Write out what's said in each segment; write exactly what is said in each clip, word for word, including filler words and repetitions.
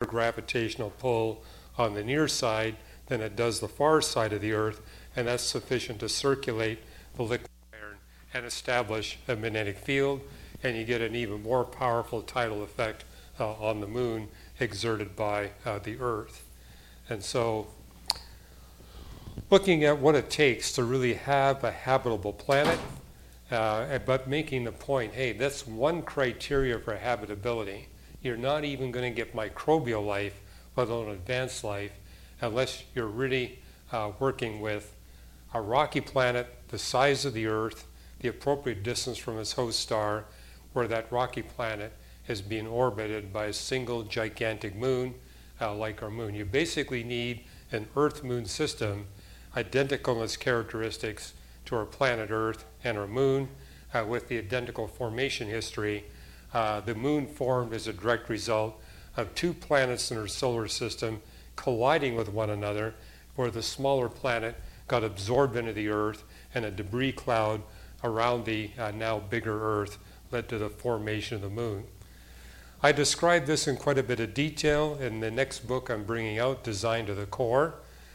gravitational pull on the near side than it does the far side of the Earth, and that's sufficient to circulate the liquid iron and establish a magnetic field, and you get an even more powerful tidal effect uh, on the moon exerted by uh, the Earth. And so, looking at what it takes to really have a habitable planet, uh, but making the point, hey, that's one criteria for habitability. You're not even going to get microbial life, let alone advanced life, unless you're really uh, working with a rocky planet the size of the Earth, the appropriate distance from its host star, where that rocky planet is being orbited by a single gigantic moon, uh, like our moon. You basically need an Earth-Moon system identical in its characteristics to our planet Earth and our moon, uh, with the identical formation history. Uh, the moon formed as a direct result of two planets in our solar system colliding with one another, where the smaller planet got absorbed into the Earth, and a debris cloud around the uh, now bigger Earth led to the formation of the moon. I describe this in quite a bit of detail in the next book I'm bringing out, Design to the Core.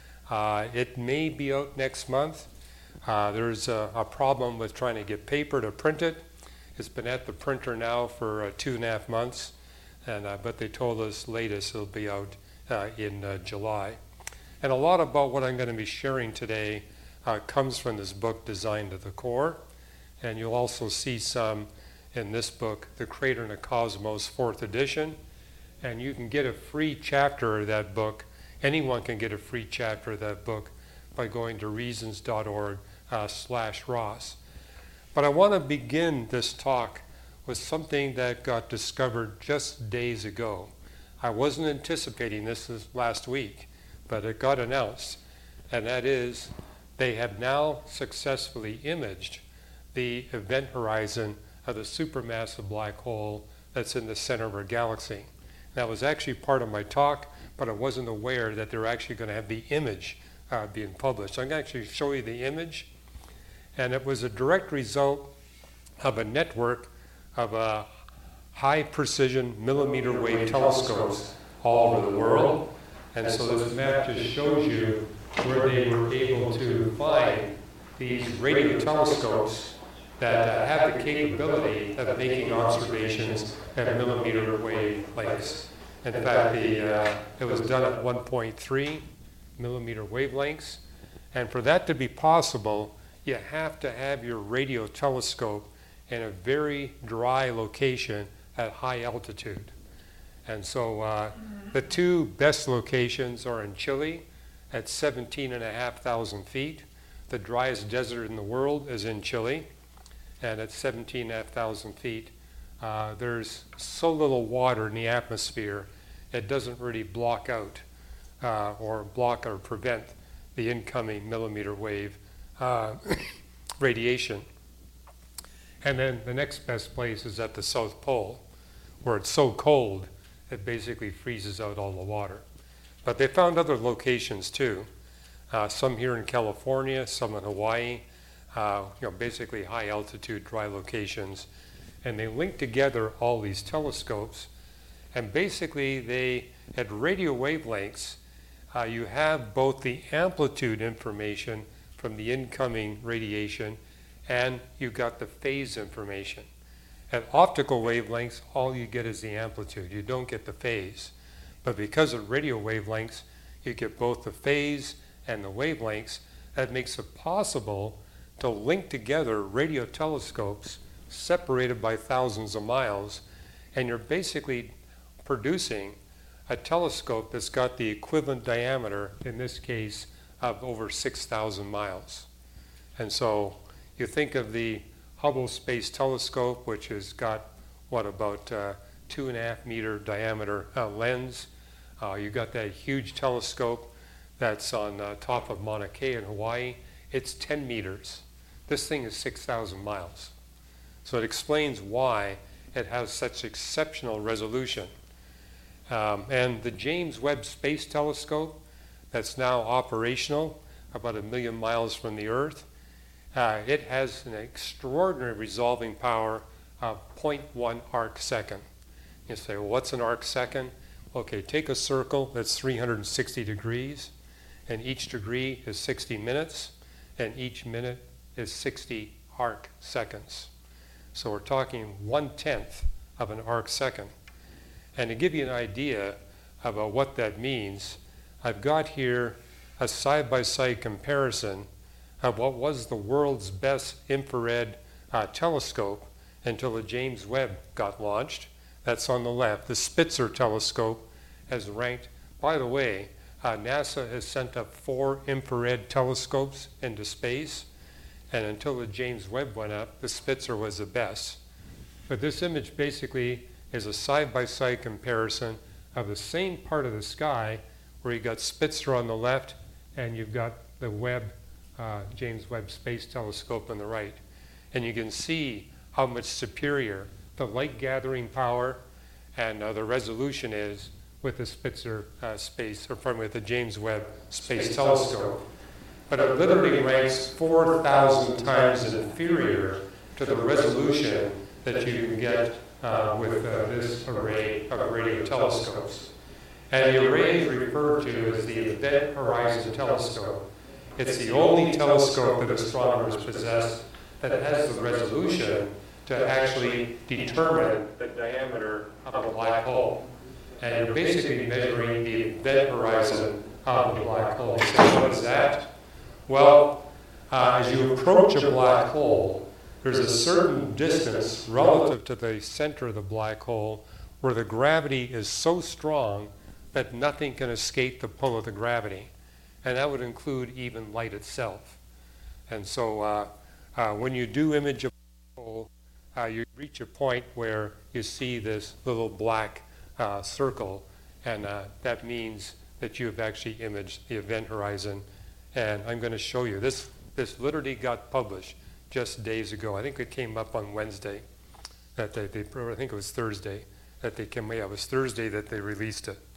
Uh, it may be out next month. Uh, there's a, a problem with trying to get paper to print it. It's been at the printer now for uh, two and a half months, and uh, but they told us latest it'll be out uh, in uh, July. And a lot about what I'm going to be sharing today uh, comes from this book, Design to the Core. And you'll also see some in this book, The Crater and the Cosmos, fourth edition. And you can get a free chapter of that book. Anyone can get a free chapter of that book by going to reasons dot org uh, slash Ross. But I want to begin this talk with something that got discovered just days ago. I wasn't anticipating this last week, but it got announced. And that is, they have now successfully imaged the event horizon of the supermassive black hole that's in the center of our galaxy. That was actually part of my talk, but I wasn't aware that they're actually going to have the image uh, being published. So I'm going to actually show you the image. And it was a direct result of a network of uh, high precision millimeter wave telescopes all over the world. And so this map just shows you where they were able to find these radio telescopes that uh, have the capability of making observations at millimeter wave lengths. In fact, the, uh, it was done at one point three millimeter wavelengths. And for that to be possible, you have to have your radio telescope in a very dry location at high altitude. And so uh, the two best locations are in Chile at seventeen and a half thousand feet. The driest desert in the world is in Chile. And at seventeen and a half thousand feet, uh, there's so little water in the atmosphere, it doesn't really block out uh, or block or prevent the incoming millimeter wave uh, radiation. And then the next best place is at the South Pole, where it's so cold, it basically freezes out all the water. But they found other locations too, uh, some here in California, some in Hawaii, uh, you know, basically high altitude dry locations. And they linked together all these telescopes, and basically they, at radio wavelengths, uh, you have both the amplitude information from the incoming radiation, and you got the phase information. At optical wavelengths, all you get is the amplitude. You don't get the phase. But because of radio wavelengths, you get both the phase and the wavelengths. That makes it possible to link together radio telescopes separated by thousands of miles, and you're basically producing a telescope that's got the equivalent diameter, in this case, of over six thousand miles. And so you think of the Hubble Space Telescope, which has got, what, about uh, two and a half meter diameter uh, lens. Uh, you got that huge telescope that's on uh, top of Mauna Kea in Hawaii. It's ten meters. This thing is six thousand miles. So it explains why it has such exceptional resolution. Um, and the James Webb Space Telescope, that's now operational about a million miles from the Earth, uh, it has an extraordinary resolving power of zero point one arc second. You say, well, what's an arc second? Okay, take a circle that's three hundred sixty degrees, and each degree is sixty minutes, and each minute is sixty arc seconds. So we're talking one-tenth of an arc second. And to give you an idea about what that means, I've got here a side-by-side comparison of what was the world's best infrared uh, telescope until the James Webb got launched. That's on the left. The Spitzer telescope has ranked, by the way, uh, NASA has sent up four infrared telescopes into space, and until the James Webb went up, the Spitzer was the best. But this image basically is a side-by-side comparison of the same part of the sky where you got Spitzer on the left and you've got the Webb, uh, James Webb Space Telescope on the right. And you can see how much superior the light gathering power and uh, the resolution is with the Spitzer uh, space, or pardon me, with the James Webb Space, space Telescope. But it literally ranks four thousand times inferior to the resolution that you can get uh, with uh, this array of radio telescopes. And the array is referred to as the Event Horizon Telescope. It's the only telescope that astronomers possess that has the resolution to actually determine the diameter of a black hole. And you're basically measuring the event horizon of the black hole. So what is that? Well, uh, as you approach a black hole, there's a certain distance relative to the center of the black hole where the gravity is so strong that nothing can escape the pull of the gravity. And that would include even light itself. And so uh, uh, when you do image a black hole, uh, you reach a point where you see this little black uh, circle, and uh, that means that you have actually imaged the event horizon. And I'm going to show you. This, this literally got published just days ago. I think it came up on Wednesday. That they, they, I think it was Thursday that they came. Yeah, it was Thursday that they released it.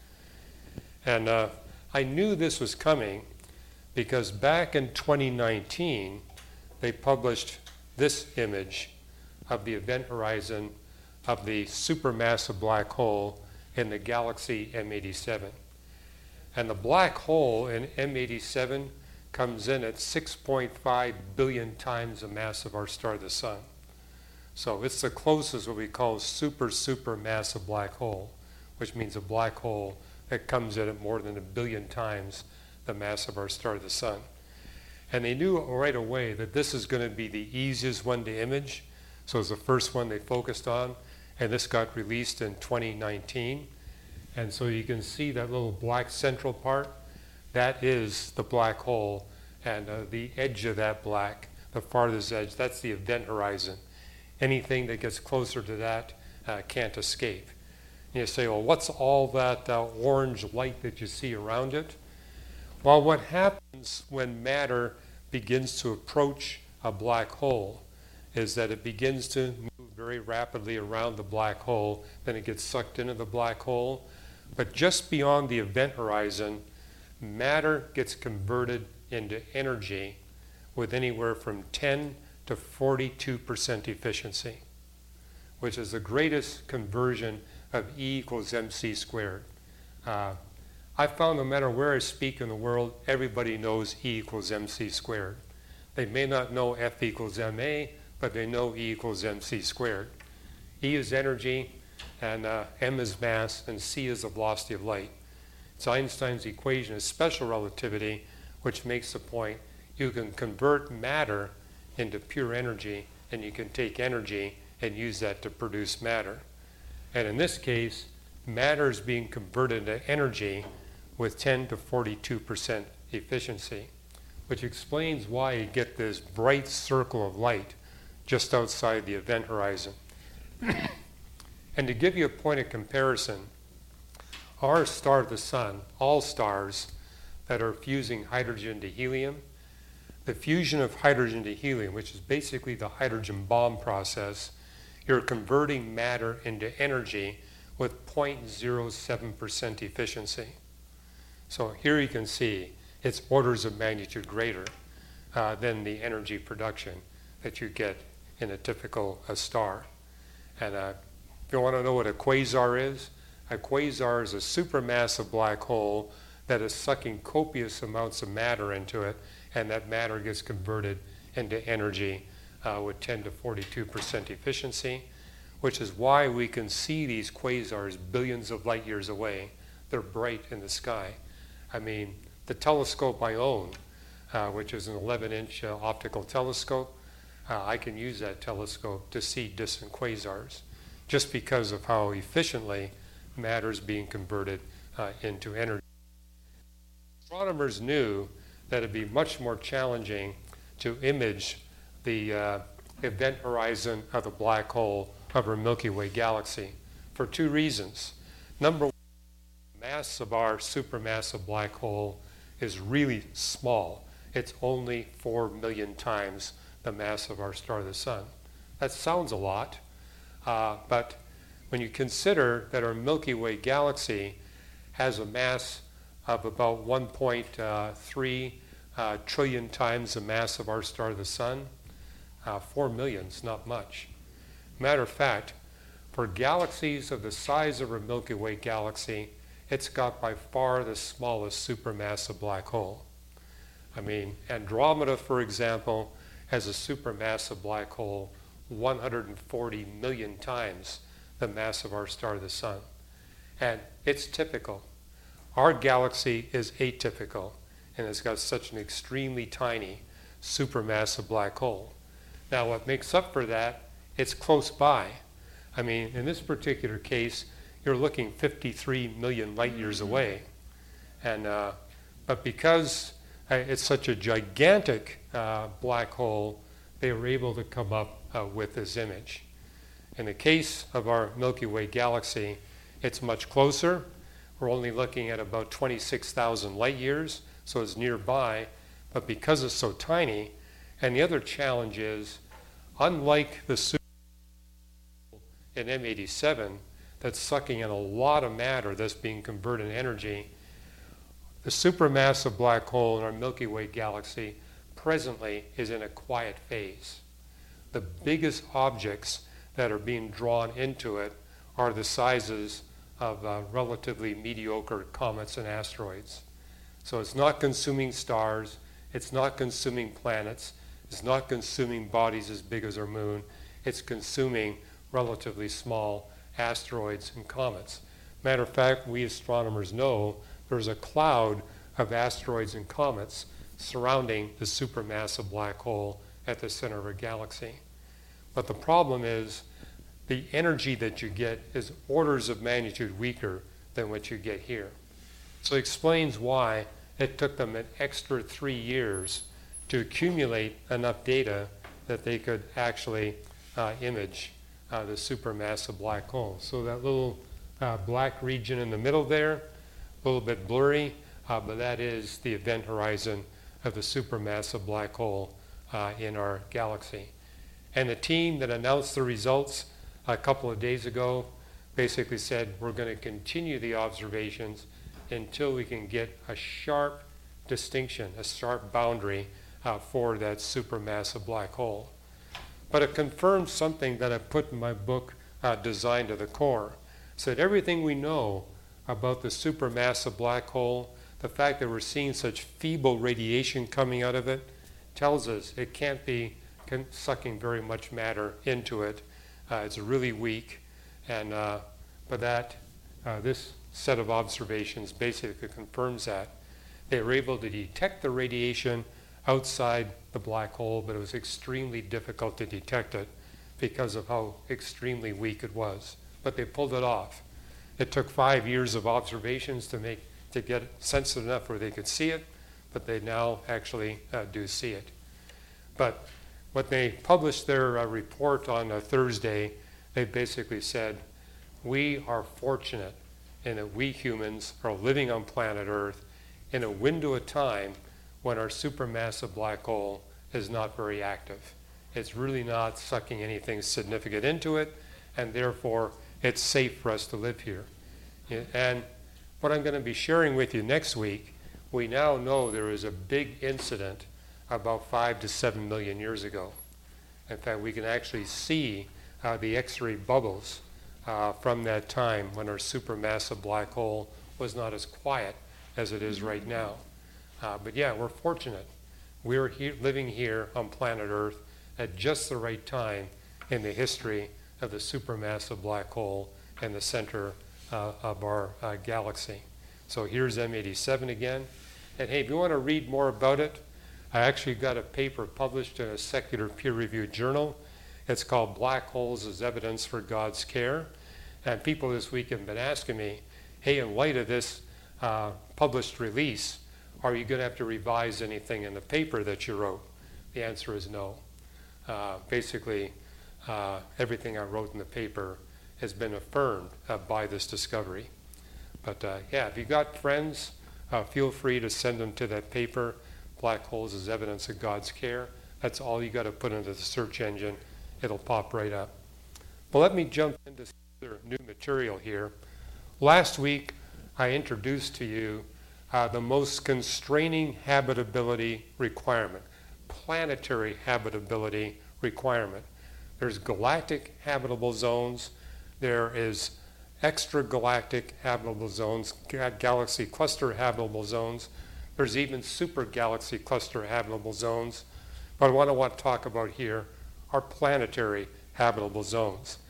And uh, I knew this was coming because back in twenty nineteen, they published this image of the event horizon of the supermassive black hole in the galaxy M eighty-seven. And the black hole in M eighty-seven comes in at six point five billion times the mass of our star, the sun. So it's the closest what we call super, super massive black hole, which means a black hole that comes in at more than a billion times the mass of our star, the sun. And they knew right away that this is going to be the easiest one to image. So it was the first one they focused on, and this got released in twenty nineteen. And so you can see that little black central part. That is the black hole, and uh, the edge of that black, the farthest edge, that's the event horizon. Anything that gets closer to that uh, can't escape. And you say, well, what's all that uh, orange light that you see around it? Well, what happens when matter begins to approach a black hole is that it begins to move very rapidly around the black hole, then it gets sucked into the black hole. But just beyond the event horizon, matter gets converted into energy with anywhere from ten to forty-two percent efficiency, which is the greatest conversion of E equals mc squared. Uh, I found no matter where I speak in the world, everybody knows E equals mc squared. They may not know F equals ma, but they know E equals mc squared. E is energy, and uh, m is mass, and c is the velocity of light. It's Einstein's equation of special relativity, which makes the point you can convert matter into pure energy, and you can take energy and use that to produce matter. And in this case, matter is being converted into energy with ten to forty-two percent efficiency, which explains why you get this bright circle of light just outside the event horizon. And to give you a point of comparison, our star, the sun, all stars that are fusing hydrogen to helium, the fusion of hydrogen to helium, which is basically the hydrogen bomb process, you're converting matter into energy with zero point zero seven percent efficiency. So here you can see it's orders of magnitude greater uh, than the energy production that you get in a typical uh, star. And uh, if you want to know what a quasar is, A quasar is a supermassive black hole that is sucking copious amounts of matter into it, and that matter gets converted into energy uh, with ten to forty-two percent efficiency, which is why we can see these quasars billions of light years away. They're bright in the sky. I mean, the telescope I own, uh, which is an eleven inch uh, optical telescope, uh, I can use that telescope to see distant quasars just because of how efficiently matter is being converted uh, into energy. Astronomers knew that it'd be much more challenging to image the uh, event horizon of the black hole of our Milky Way galaxy for two reasons. Number one, the mass of our supermassive black hole is really small. It's only four million times the mass of our star, the sun. That sounds a lot, uh, but when you consider that our Milky Way galaxy has a mass of about one point three uh, trillion times the mass of our star, the sun, uh, four million is not much. Matter of fact, for galaxies of the size of our Milky Way galaxy, it's got by far the smallest supermassive black hole. I mean, Andromeda, for example, has a supermassive black hole one hundred forty million times the mass of our star, the sun. And it's typical. Our galaxy is atypical, and it's got such an extremely tiny supermassive black hole. Now, what makes up for that, it's close by. I mean, in this particular case, you're looking fifty-three million light years away. And, uh, but because uh, it's such a gigantic uh, black hole, they were able to come up uh, with this image. In the case of our Milky Way galaxy, it's much closer. We're only looking at about twenty-six thousand light years, so it's nearby. But because it's so tiny, and the other challenge is, unlike the super in M eighty-seven that's sucking in a lot of matter that's being converted into energy, the supermassive black hole in our Milky Way galaxy presently is in a quiet phase. The biggest objects that are being drawn into it are the sizes of uh, relatively mediocre comets and asteroids. So it's not consuming stars, it's not consuming planets, it's not consuming bodies as big as our moon, it's consuming relatively small asteroids and comets. Matter of fact, we astronomers know there's a cloud of asteroids and comets surrounding the supermassive black hole at the center of our galaxy. But the problem is the energy that you get is orders of magnitude weaker than what you get here. So it explains why it took them an extra three years to accumulate enough data that they could actually uh, image uh, the supermassive black hole. So that little uh, black region in the middle there, a little bit blurry, uh, but that is the event horizon of the supermassive black hole uh, in our galaxy. And the team that announced the results a couple of days ago basically said we're going to continue the observations until we can get a sharp distinction, a sharp boundary uh, for that supermassive black hole. But it confirms something that I put in my book, uh, Design to the Core. It said everything we know about the supermassive black hole, the fact that we're seeing such feeble radiation coming out of it, tells us it can't be sucking very much matter into it. Uh, it's really weak, and uh, but that uh, this set of observations basically confirms that. They were able to detect the radiation outside the black hole, but it was extremely difficult to detect it because of how extremely weak it was. But they pulled it off. It took five years of observations to make to get it sensitive enough where they could see it, but they now actually uh, do see it. But when they published their uh, report on a Thursday, they basically said, we are fortunate in that we humans are living on planet Earth in a window of time when our supermassive black hole is not very active. It's really not sucking anything significant into it, and therefore it's safe for us to live here. And what I'm going to be sharing with you next week, we now know there is a big incident about five to seven million years ago. In fact, we can actually see uh, the X-ray bubbles uh, from that time when our supermassive black hole was not as quiet as it is right now. Uh, but yeah, we're fortunate. We're here, living here on planet Earth at just the right time in the history of the supermassive black hole in the center uh, of our uh, galaxy. So here's M eighty-seven again. And hey, if you want to read more about it, I actually got a paper published in a secular peer-reviewed journal. It's called Black Holes as Evidence for God's Care. And people this week have been asking me, hey, in light of this uh, published release, are you going to have to revise anything in the paper that you wrote? The answer is no. Uh, basically, uh, everything I wrote in the paper has been affirmed uh, by this discovery. But uh, yeah, if you've got friends, uh, feel free to send them to that paper, Black Holes as Evidence of God's Care. That's all you got to put into the search engine. It'll pop right up. But let me jump into some other new material here. Last week, I introduced to you uh, the most constraining habitability requirement, planetary habitability requirement. There's galactic habitable zones. There is extragalactic habitable zones, ga- galaxy cluster habitable zones. There's even super galaxy cluster habitable zones. But what I want to talk about here are planetary habitable zones.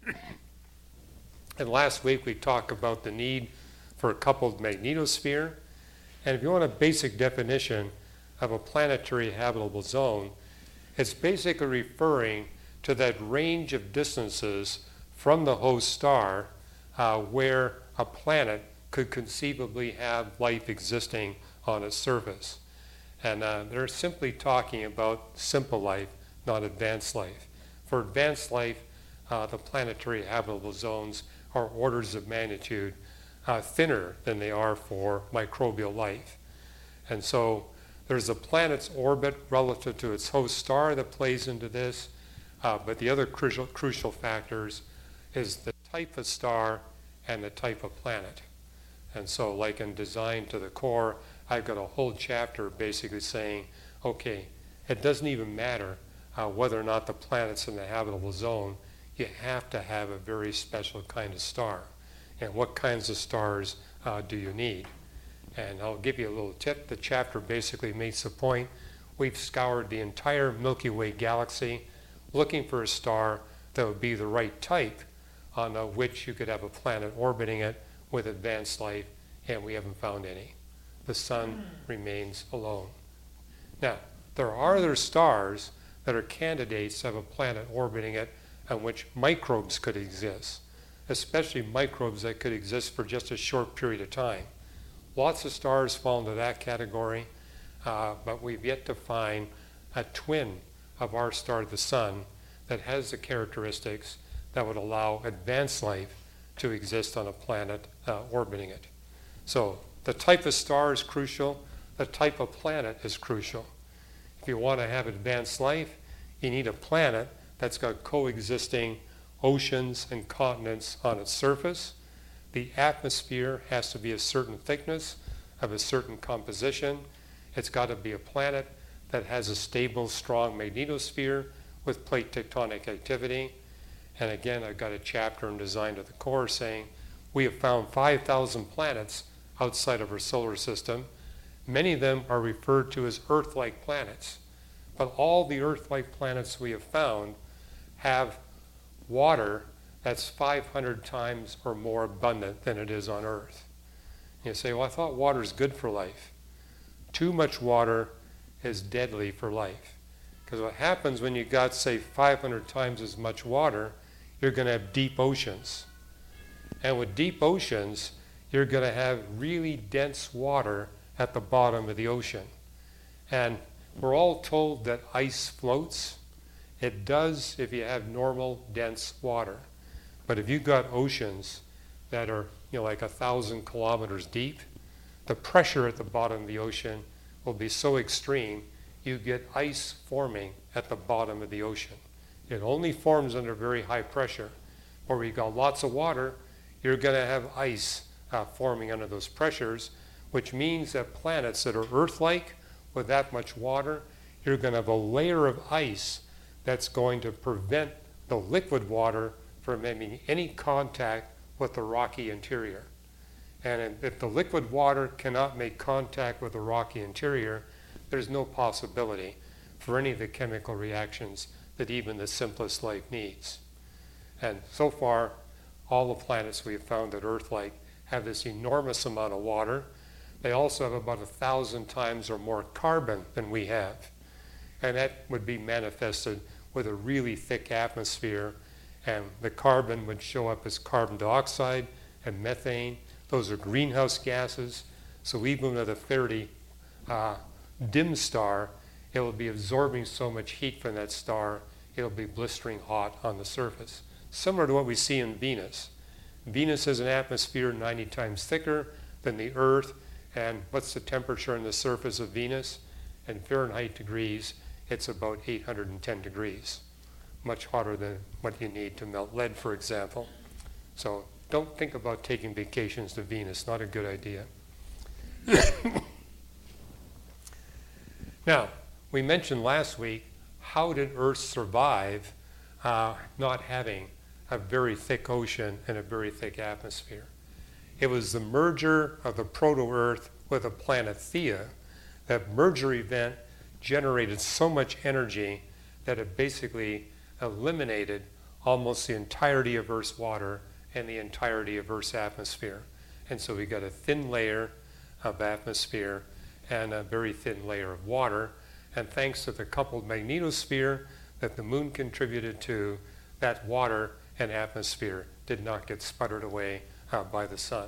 And last week we talked about the need for a coupled magnetosphere. And if you want a basic definition of a planetary habitable zone, it's basically referring to that range of distances from the host star uh, where a planet could conceivably have life existing on its surface. And uh, they're simply talking about simple life, not advanced life. For advanced life, uh, the planetary habitable zones are orders of magnitude uh, thinner than they are for microbial life. And so there's a planet's orbit relative to its host star that plays into this, uh, but the other crucial, crucial factors is the type of star and the type of planet. And so like in Design to the Core, I've got a whole chapter basically saying, okay, it doesn't even matter uh, whether or not the planet's in the habitable zone. You have to have a very special kind of star. And what kinds of stars uh, do you need? And I'll give you a little tip. The chapter basically makes the point. We've scoured the entire Milky Way galaxy looking for a star that would be the right type on uh, which you could have a planet orbiting it with advanced life, and we haven't found any. The sun remains alone. Now, there are other stars that are candidates of a planet orbiting it on which microbes could exist, especially microbes that could exist for just a short period of time. Lots of stars fall into that category, uh, but we've yet to find a twin of our star, the sun, that has the characteristics that would allow advanced life to exist on a planet uh, orbiting it. So the type of star is crucial. The type of planet is crucial. If you want to have advanced life, you need a planet that's got coexisting oceans and continents on its surface. The atmosphere has to be a certain thickness, of a certain composition. It's got to be a planet that has a stable, strong magnetosphere with plate tectonic activity. And again, I've got a chapter in Design to the Core saying we have found five thousand planets outside of our solar system. Many of them are referred to as Earth-like planets. But all the Earth-like planets we have found have water that's five hundred times or more abundant than it is on Earth. You say, well, I thought water is good for life. Too much water is deadly for life. Because what happens when you got, say, five hundred times as much water, you're going to have deep oceans. And with deep oceans, you're going to have really dense water at the bottom of the ocean. And we're all told that ice floats. It does if you have normal, dense water. But if you've got oceans that are, you know, like a thousand kilometers deep, the pressure at the bottom of the ocean will be so extreme, you get ice forming at the bottom of the ocean. It only forms under very high pressure. Where you've got lots of water, you're going to have ice uh, forming under those pressures, which means that planets that are Earth-like with that much water, you're going to have a layer of ice that's going to prevent the liquid water from having any contact with the rocky interior. And if the liquid water cannot make contact with the rocky interior, there's no possibility for any of the chemical reactions that even the simplest life needs. And so far, all the planets we've found that Earth-like have this enormous amount of water. They also have about a thousand times or more carbon than we have. And that would be manifested with a really thick atmosphere, and the carbon would show up as carbon dioxide and methane. Those are greenhouse gases. So even with a fairly uh, dim star, it will be absorbing so much heat from that star, it'll be blistering hot on the surface. Similar to what we see in Venus. Venus has an atmosphere ninety times thicker than the Earth, and what's the temperature on the surface of Venus? In Fahrenheit degrees, it's about eight hundred ten degrees. Much hotter than what you need to melt lead, for example. So don't think about taking vacations to Venus, not a good idea. Now, we mentioned last week, how did Earth survive uh, not having a very thick ocean and a very thick atmosphere? It was the merger of the proto-Earth with the planet Theia. That merger event generated so much energy that it basically eliminated almost the entirety of Earth's water and the entirety of Earth's atmosphere. And so we got a thin layer of atmosphere and a very thin layer of water. And thanks to the coupled magnetosphere that the moon contributed to, that water and atmosphere did not get sputtered away uh, by the sun.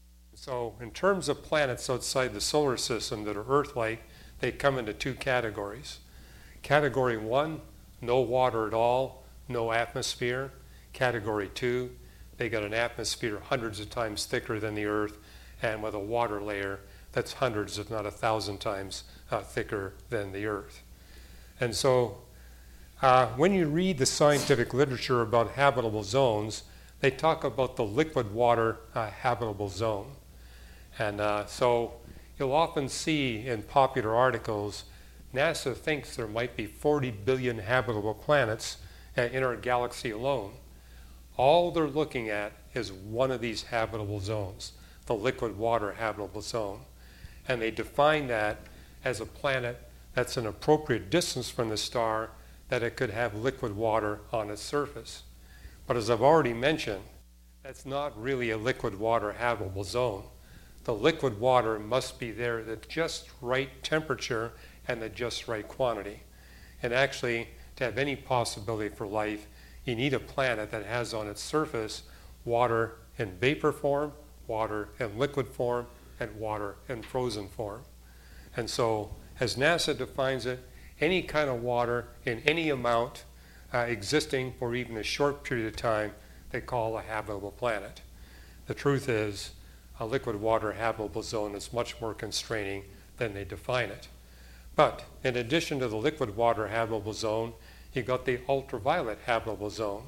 So in terms of planets outside the solar system that are Earth-like, they come into two categories. Category one, no water at all, no atmosphere. Category two, they got an atmosphere hundreds of times thicker than the Earth and with a water layer that's hundreds, if not a thousand times uh, thicker than the Earth. And so uh, when you read the scientific literature about habitable zones, they talk about the liquid water uh, habitable zone. And uh, so you'll often see in popular articles, NASA thinks there might be forty billion habitable planets uh, in our galaxy alone. All they're looking at is one of these habitable zones, the liquid water habitable zone. And they define that as a planet that's an appropriate distance from the star that it could have liquid water on its surface. But as I've already mentioned, that's not really a liquid water habitable zone. The liquid water must be there at the just right temperature and the just right quantity. And actually, to have any possibility for life, you need a planet that has on its surface water in vapor form, water in liquid form, and water in frozen form. And so, as NASA defines it, any kind of water in any amount uh, existing for even a short period of time, they call a habitable planet. The truth is, a liquid water habitable zone is much more constraining than they define it. But in addition to the liquid water habitable zone, you've got the ultraviolet habitable zone.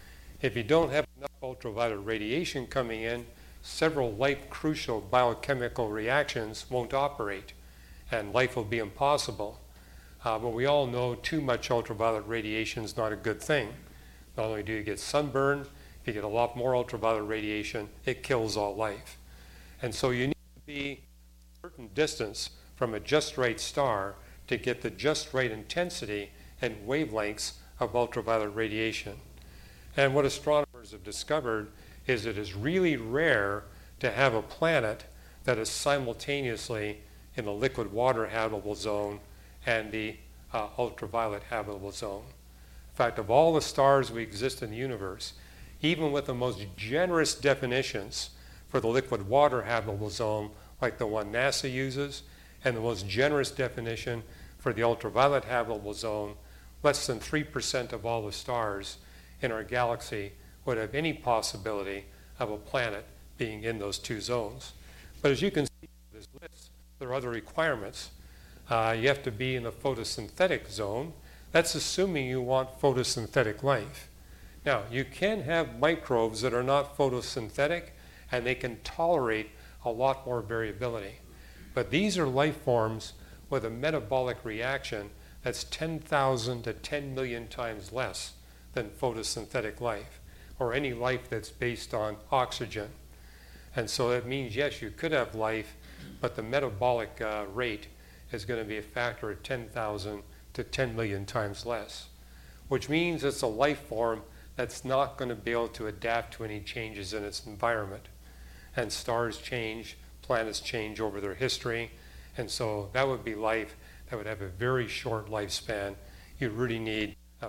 If you don't have enough ultraviolet radiation coming in, several life-crucial biochemical reactions won't operate, and life will be impossible. Uh, but we all know too much ultraviolet radiation is not a good thing. Not only do you get sunburn, if you get a lot more ultraviolet radiation, it kills all life. And so you need to be a certain distance from a just right star to get the just right intensity and wavelengths of ultraviolet radiation. And what astronomers have discovered is it is really rare to have a planet that is simultaneously in the liquid water habitable zone and the uh, ultraviolet habitable zone. In fact, of all the stars we exist in the universe, even with the most generous definitions for the liquid water habitable zone, like the one NASA uses, and the most generous definition for the ultraviolet habitable zone, less than three percent of all the stars in our galaxy would have any possibility of a planet being in those two zones. But as you can see in this list, there are other requirements. Uh, you have to be in the photosynthetic zone. That's assuming you want photosynthetic life. Now, you can have microbes that are not photosynthetic, and they can tolerate a lot more variability. But these are life forms with a metabolic reaction that's ten thousand to ten million times less than photosynthetic life. or any life that's based on oxygen. And so that means, yes, you could have life, but the metabolic uh, rate is going to be a factor of ten thousand to ten million times less, which means it's a life form that's not going to be able to adapt to any changes in its environment. And stars change, planets change over their history, and so that would be life that would have a very short lifespan. You really need uh,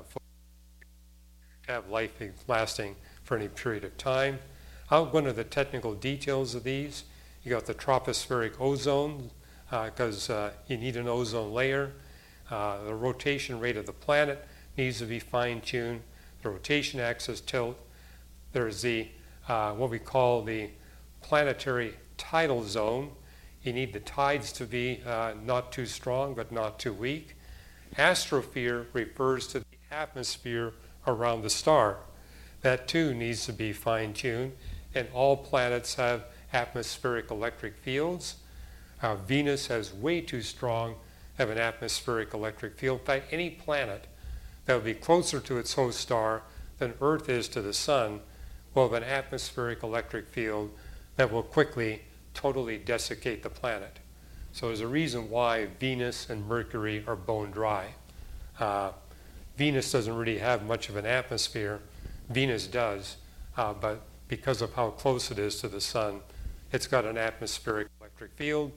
to have life lasting for any period of time. I'll go into the technical details of these. You got the tropospheric ozone, because uh, uh, you need an ozone layer. Uh, the rotation rate of the planet needs to be fine-tuned. The rotation axis tilt. There's the uh, what we call the planetary tidal zone. You need the tides to be uh, not too strong but not too weak. Astrophere refers to the atmosphere around the star. That too needs to be fine-tuned, and all planets have atmospheric electric fields. Uh, Venus has way too strong of an atmospheric electric field. In fact, any planet that will be closer to its host star than Earth is to the sun will have an atmospheric electric field that will quickly totally desiccate the planet. So there's a reason why Venus and Mercury are bone dry. Uh, Venus doesn't really have much of an atmosphere. Venus does, uh, but because of how close it is to the sun, it's got an atmospheric electric field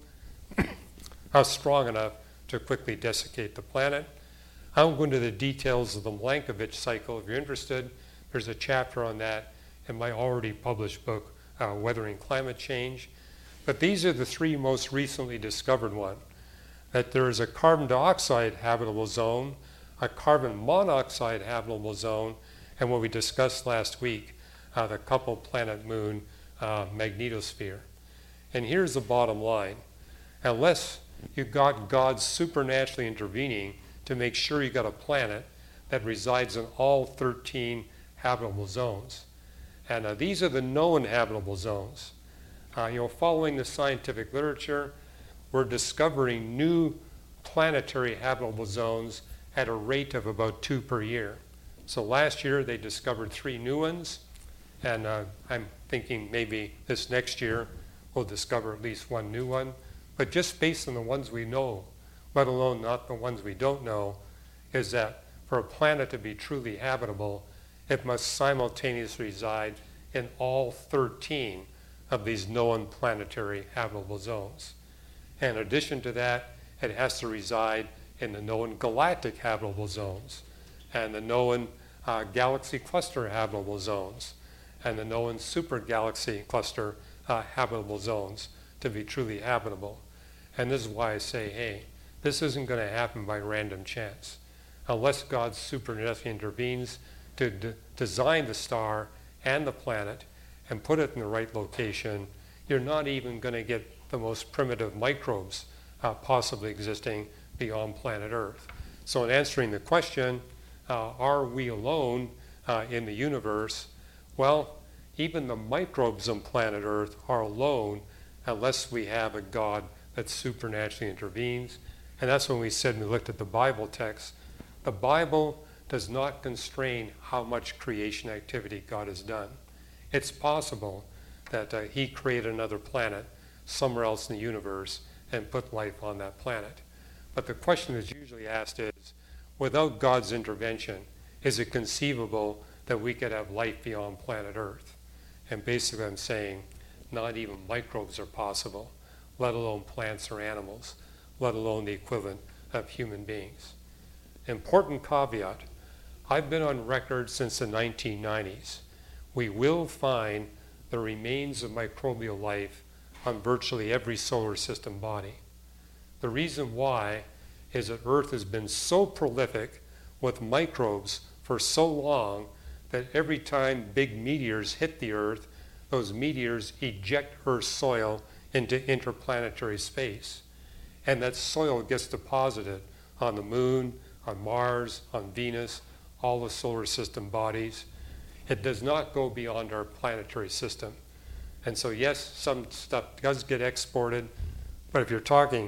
uh, strong enough to quickly desiccate the planet. I won't go into the details of the Milankovitch cycle. If you're interested, there's a chapter on that in my already published book, uh, Weathering Climate Change. But these are the three most recently discovered ones. That there is a carbon dioxide habitable zone, a carbon monoxide habitable zone, and what we discussed last week, uh, the couple planet moon uh, magnetosphere. And here's the bottom line. Unless you got God supernaturally intervening to make sure you got a planet that resides in all thirteen habitable zones. And uh, these are the known habitable zones. Uh, you know, following the scientific literature, we're discovering new planetary habitable zones at a rate of about two per year. So last year they discovered three new ones, and uh, I'm thinking maybe this next year we'll discover at least one new one. But just based on the ones we know, let alone not the ones we don't know, is that for a planet to be truly habitable, it must simultaneously reside in all thirteen of these known planetary habitable zones. And in addition to that, it has to reside in the known galactic habitable zones, and the known uh, galaxy cluster habitable zones, and the known super galaxy cluster uh, habitable zones to be truly habitable. And this is why I say, hey, this isn't going to happen by random chance. Unless God supernaturally intervenes to d- design the star and the planet and put it in the right location, you're not even going to get the most primitive microbes uh, possibly existing beyond planet Earth. So in answering the question, uh, are we alone uh, in the universe? Well, even the microbes on planet Earth are alone unless we have a God that supernaturally intervenes. And that's when we said, when we looked at the Bible text, the Bible does not constrain how much creation activity God has done. It's possible that uh, he created another planet somewhere else in the universe and put life on that planet. But the question that's usually asked is, without God's intervention, is it conceivable that we could have life beyond planet Earth? And basically I'm saying not even microbes are possible, let alone plants or animals, let alone the equivalent of human beings. Important caveat, I've been on record since the nineteen nineties. We will find the remains of microbial life on virtually every solar system body. The reason why is that Earth has been so prolific with microbes for so long that every time big meteors hit the Earth, those meteors eject Earth's soil into interplanetary space. And that soil gets deposited on the moon, on Mars, on Venus, all the solar system bodies. It does not go beyond our planetary system. And so yes, some stuff does get exported, but if you're talking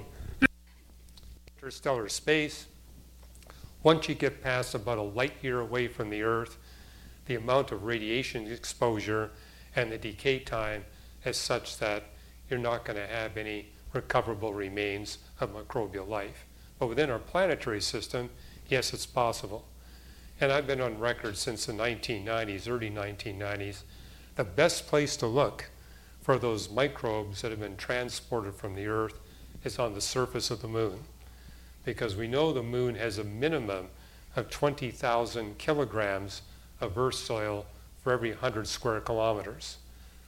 interstellar space, once you get past about a light year away from the Earth, the amount of radiation exposure and the decay time is such that you're not going to have any recoverable remains of microbial life. But within our planetary system, yes, it's possible. And I've been on record since the nineteen nineties, early nineteen nineties, the best place to look for those microbes that have been transported from the Earth is on the surface of the moon. Because we know the moon has a minimum of twenty thousand kilograms of Earth soil for every one hundred square kilometers.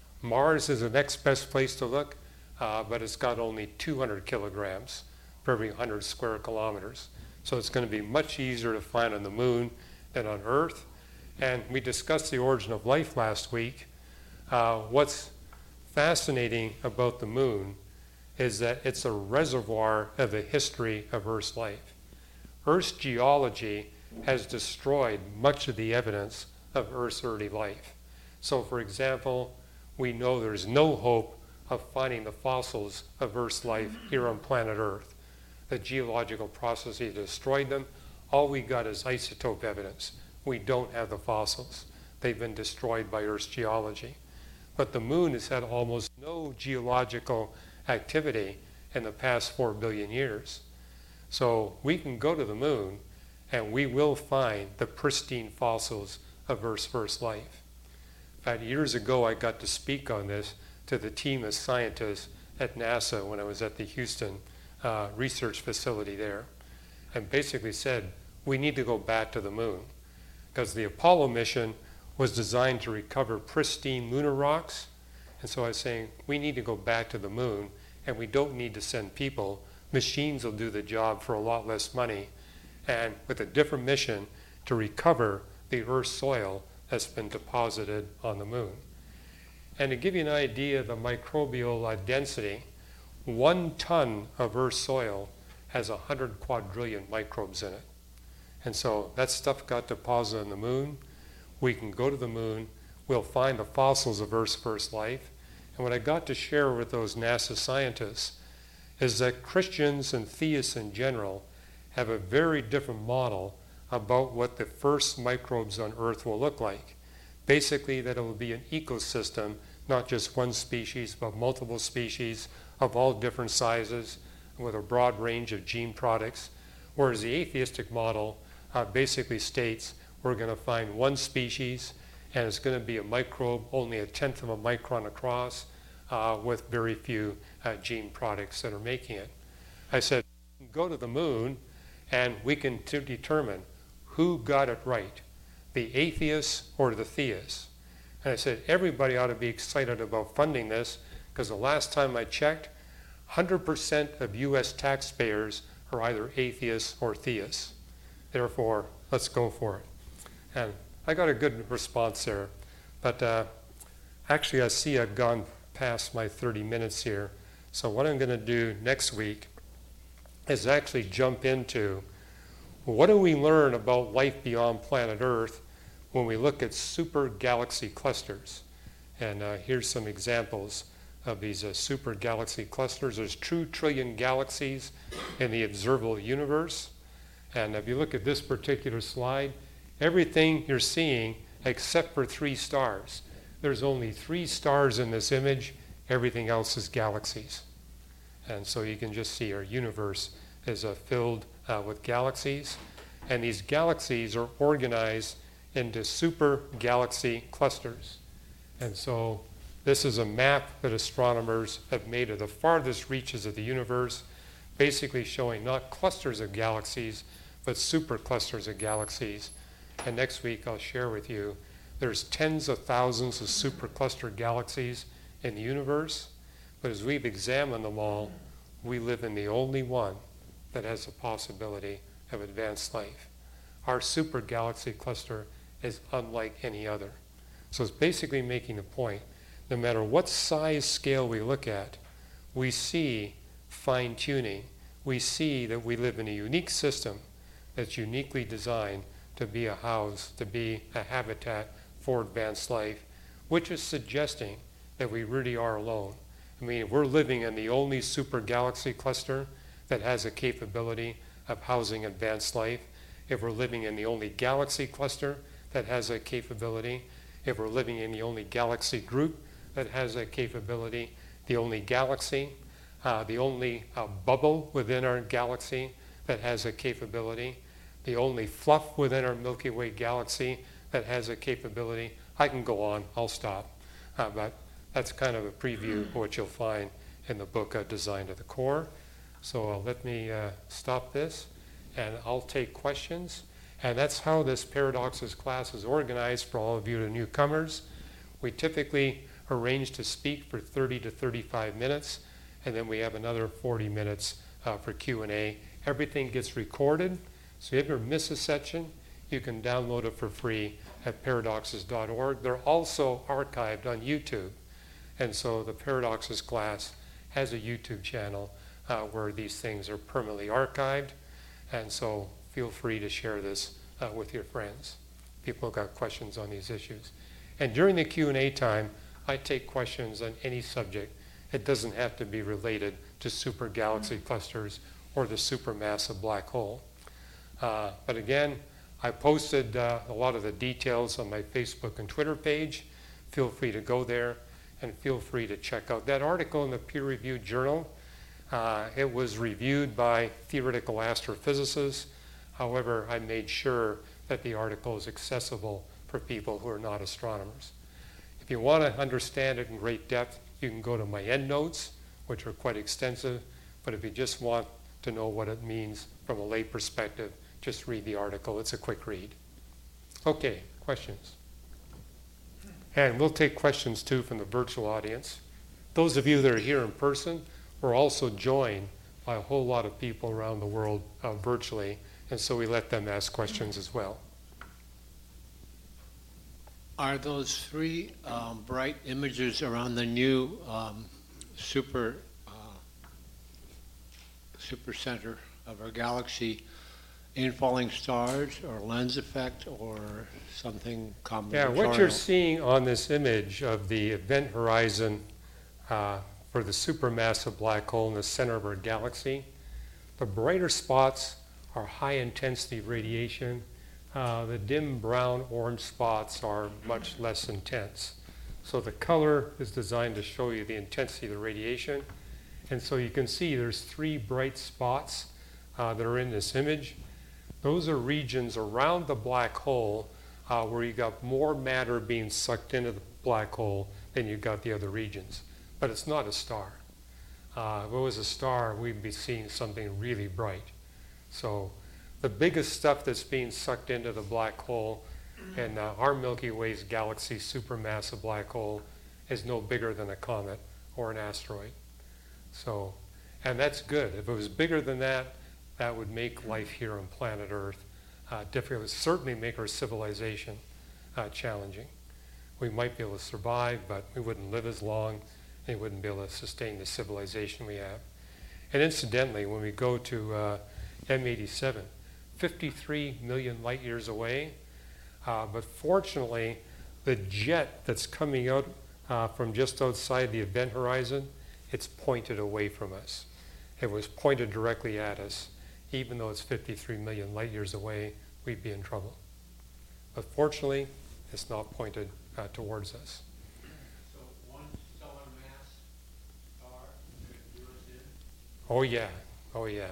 Mars is the next best place to look, uh, but it's got only two hundred kilograms for every one hundred square kilometers. So it's going to be much easier to find on the moon than on Earth. And we discussed the origin of life last week. Uh, what's fascinating about the moon is that it's a reservoir of the history of Earth's life. Earth's geology has destroyed much of the evidence of Earth's early life. So, for example, we know there's no hope of finding the fossils of Earth's life here on planet Earth. The geological processes destroyed them. All we got is isotope evidence. We don't have the fossils. They've been destroyed by Earth's geology. But the moon has had almost no geological activity in the past four billion years. So we can go to the moon and we will find the pristine fossils of Earth's first life. In fact, years ago I got to speak on this to the team of scientists at NASA when I was at the Houston uh, research facility there, and basically said, we need to go back to the moon, because the Apollo mission was designed to recover pristine lunar rocks. And so I was saying, we need to go back to the moon, and we don't need to send people. Machines will do the job for a lot less money, and with a different mission to recover the Earth's soil that's been deposited on the moon. And to give you an idea of the microbial uh, density, one ton of Earth's soil has one hundred quadrillion microbes in it. And so that stuff got deposited on the moon. We can go to the moon, we'll find the fossils of Earth's first life. And what I got to share with those NASA scientists is that Christians and theists in general have a very different model about what the first microbes on Earth will look like. Basically, that it will be an ecosystem, not just one species, but multiple species of all different sizes with a broad range of gene products. Whereas the atheistic model uh, basically states we're going to find one species and it's going to be a microbe only a tenth of a micron across uh, with very few uh, gene products that are making it. I said, go to the moon and we can t- determine who got it right, the atheists or the theists. And I said, everybody ought to be excited about funding this, because the last time I checked, one hundred percent of U S taxpayers are either atheists or theists. Therefore, let's go for it. And I got a good response there. But uh, actually, I see I've gone past my thirty minutes here. So what I'm going to do next week is actually jump into what do we learn about life beyond planet Earth when we look at super galaxy clusters. And uh, here's some examples of these uh, super galaxy clusters. There's two trillion galaxies in the observable universe. And if you look at this particular slide, everything you're seeing except for three stars. There's only three stars in this image. Everything else is galaxies. And so you can just see our universe is uh, filled uh, with galaxies. And these galaxies are organized into super galaxy clusters. And so this is a map that astronomers have made of the farthest reaches of the universe, basically showing not clusters of galaxies, but super clusters of galaxies. And next week I'll share with you, there's tens of thousands of supercluster galaxies in the universe, but as we've examined them all, we live in the only one that has the possibility of advanced life. Our super galaxy cluster is unlike any other. So it's basically making the point, no matter what size scale we look at, we see fine-tuning. We see that we live in a unique system that's uniquely designed to be a house, to be a habitat for advanced life, which is suggesting that we really are alone. I mean, we're living in the only super galaxy cluster that has a capability of housing advanced life. If we're living in the only galaxy cluster that that has that capability, if we're living in the only galaxy group that has that capability, the only galaxy, uh, the only uh, bubble within our galaxy that has a capability, the only fluff within our Milky Way galaxy that has a capability. I can go on, I'll stop. Uh, but that's kind of a preview of what you'll find in the book, uh, Design to the Core. So uh, let me uh, stop this, and I'll take questions. And that's how this Paradoxes class is organized for all of you the newcomers. We typically arrange to speak for thirty to thirty-five minutes, and then we have another forty minutes uh, for Q and A. Everything gets recorded, so if you ever miss a section, you can download it for free at paradoxes dot org. They're also archived on YouTube, and so the Paradoxes class has a YouTube channel uh, where these things are permanently archived, and so feel free to share this uh, with your friends. People got questions on these issues. And during the Q and A time, I take questions on any subject. It doesn't have to be related to super galaxy clusters or the supermassive black hole. Uh, but again, I posted uh, a lot of the details on my Facebook and Twitter page. Feel free to go there, and feel free to check out that article in the peer-reviewed journal. Uh, it was reviewed by theoretical astrophysicists. However, I made sure that the article is accessible for people who are not astronomers. If you want to understand it in great depth, you can go to my endnotes, which are quite extensive. But if you just want to know what it means from a lay perspective, just read the article. It's a quick read. Okay, questions? And we'll take questions too from the virtual audience. Those of you that are here in person, we're also joined by a whole lot of people around the world uh, virtually, and so we let them ask questions as well. Are those three um, bright images around the new um, super uh, super center of our galaxy infalling stars or lens effect or something combinatorial? Yeah, what you're seeing on this image of the event horizon uh, for the supermassive black hole in the center of our galaxy, the brighter spots are high intensity radiation. Uh, the dim brown orange spots are much less intense. So the color is designed to show you the intensity of the radiation. And so you can see there's three bright spots uh, that are in this image. Those are regions around the black hole uh, where you got more matter being sucked into the black hole than you got the other regions. But it's not a star. Uh, if it was a star, we'd be seeing something really bright. So the biggest stuff that's being sucked into the black hole in uh, our Milky Way's galaxy supermassive black hole is no bigger than a comet or an asteroid. So, and that's good. If it was bigger than that, that would make life here on planet Earth uh, difficult. It would certainly make our civilization uh, challenging. We might be able to survive, but we wouldn't live as long, and we wouldn't be able to sustain the civilization we have. And incidentally, when we go to uh, M eighty-seven, fifty-three million light years away, uh, but fortunately, the jet that's coming out uh, from just outside the event horizon, it's pointed away from us. It was pointed directly at us. Even though it's fifty-three million light years away, we'd be in trouble. But fortunately, it's not pointed uh, towards us. So one stellar mass star could lure us in? Oh yeah, oh yeah.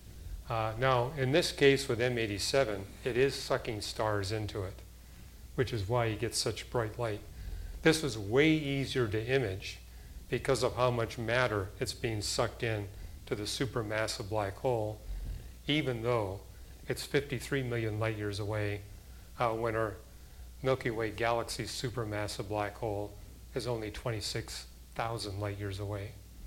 Uh, now, in this case with M eighty-seven, it is sucking stars into it, which is why you get such bright light. This was way easier to image because of how much matter it's being sucked in to the supermassive black hole, even though it's fifty-three million light years away, uh, when our Milky Way galaxy supermassive black hole is only twenty-six thousand light years away.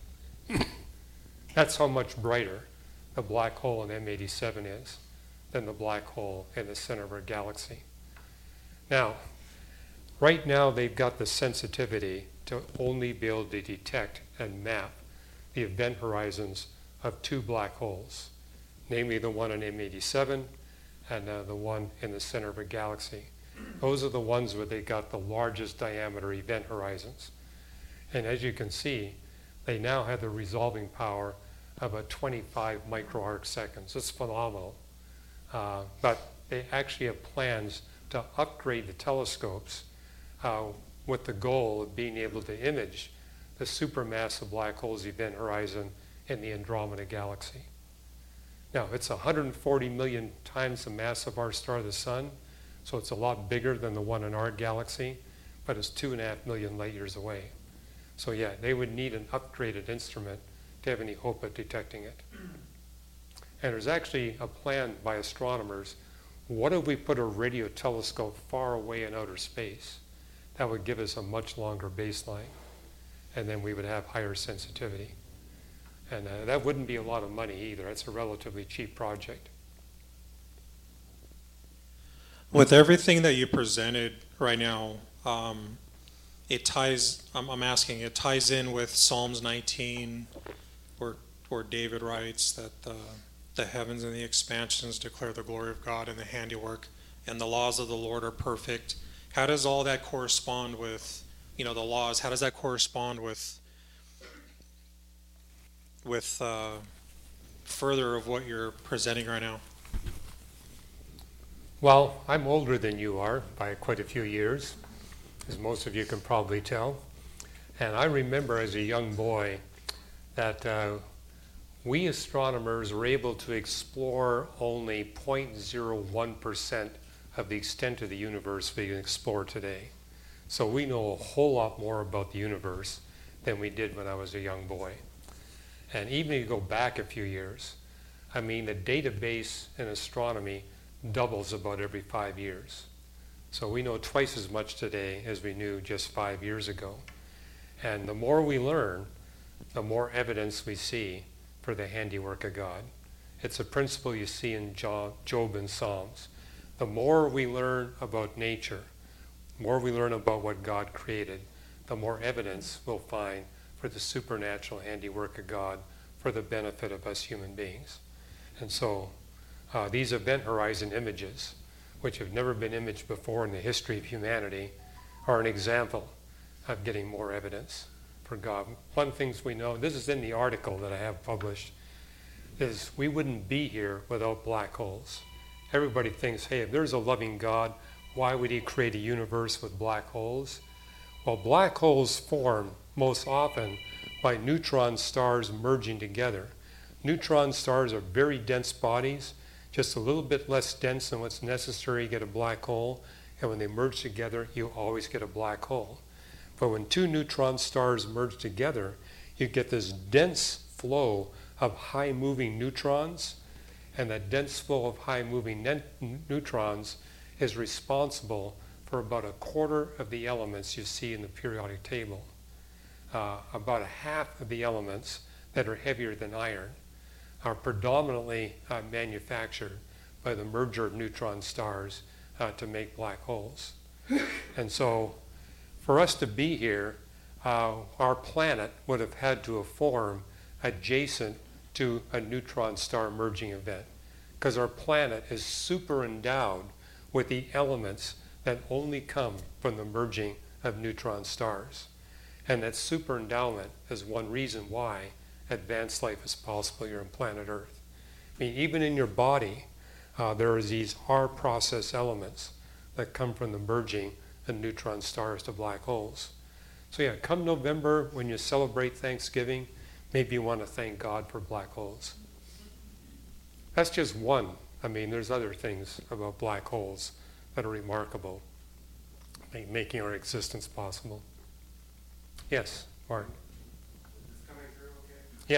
That's how much brighter the black hole in M eighty-seven is than the black hole in the center of our galaxy. Now, right now they've got the sensitivity to only be able to detect and map the event horizons of two black holes, namely the one in M eighty-seven and uh, the one in the center of a galaxy. Those are the ones where they got the largest diameter event horizons. And as you can see, they now have the resolving power of about twenty-five microarc seconds. It's phenomenal. Uh, but they actually have plans to to upgrade the telescopes uh, with the goal of being able to image the supermassive black holes event horizon in the Andromeda Galaxy. Now, it's one hundred forty million times the mass of our star, the Sun, so it's a lot bigger than the one in our galaxy, but it's two and a half million light years away. So yeah, they would need an upgraded instrument to have any hope of detecting it. And there's actually a plan by astronomers. What if we put a radio telescope far away in outer space? That would give us a much longer baseline, and then we would have higher sensitivity. And uh, that wouldn't be a lot of money either. It's a relatively cheap project. With everything that you presented right now, um, it ties, I'm, I'm asking, it ties in with Psalms nineteen, where, where David writes that the, the heavens and the expansions declare the glory of God and the handiwork, and the laws of the Lord are perfect. How does all that correspond with, you know, the laws? How does that correspond with with uh, further of what you're presenting right now? Well, I'm older than you are by quite a few years, as most of you can probably tell. And I remember as a young boy that uh, we astronomers were able to explore only zero point zero one percent of the extent of the universe we can explore today. So we know a whole lot more about the universe than we did when I was a young boy. And even if you go back a few years, I mean, the database in astronomy doubles about every five years. So we know twice as much today as we knew just five years ago. And the more we learn, the more evidence we see for the handiwork of God. It's a principle you see in Job and Psalms. The more we learn about nature, the more we learn about what God created, the more evidence we'll find for the supernatural handiwork of God for the benefit of us human beings. And so uh, these event horizon images, which have never been imaged before in the history of humanity, are an example of getting more evidence for God. One of the things we know, this is in the article that I have published, is we wouldn't be here without black holes. Everybody thinks, hey, if there's a loving God, why would he create a universe with black holes? Well, black holes form most often by neutron stars merging together. Neutron stars are very dense bodies, just a little bit less dense than what's necessary to get a black hole, and when they merge together, you always get a black hole. But when two neutron stars merge together, you get this dense flow of high-moving neutrons, and that dense flow of high-moving ne- neutrons is responsible for about a quarter of the elements you see in the periodic table. Uh, about a half of the elements that are heavier than iron are predominantly uh, manufactured by the merger of neutron stars uh, to make black holes. And so for us to be here, uh, our planet would have had to have formed adjacent to a neutron star merging event, because our planet is super endowed with the elements that only come from the merging of neutron stars. And that super endowment is one reason why advanced life is possible here on planet Earth. I mean, even in your body, uh, there are these R process elements that come from the merging of neutron stars to black holes. So yeah, come November, when you celebrate Thanksgiving, maybe you want to thank God for black holes. That's just one. I mean, there's other things about black holes that are remarkable, making our existence possible. Yes, Martin. Is this coming through okay? Yeah.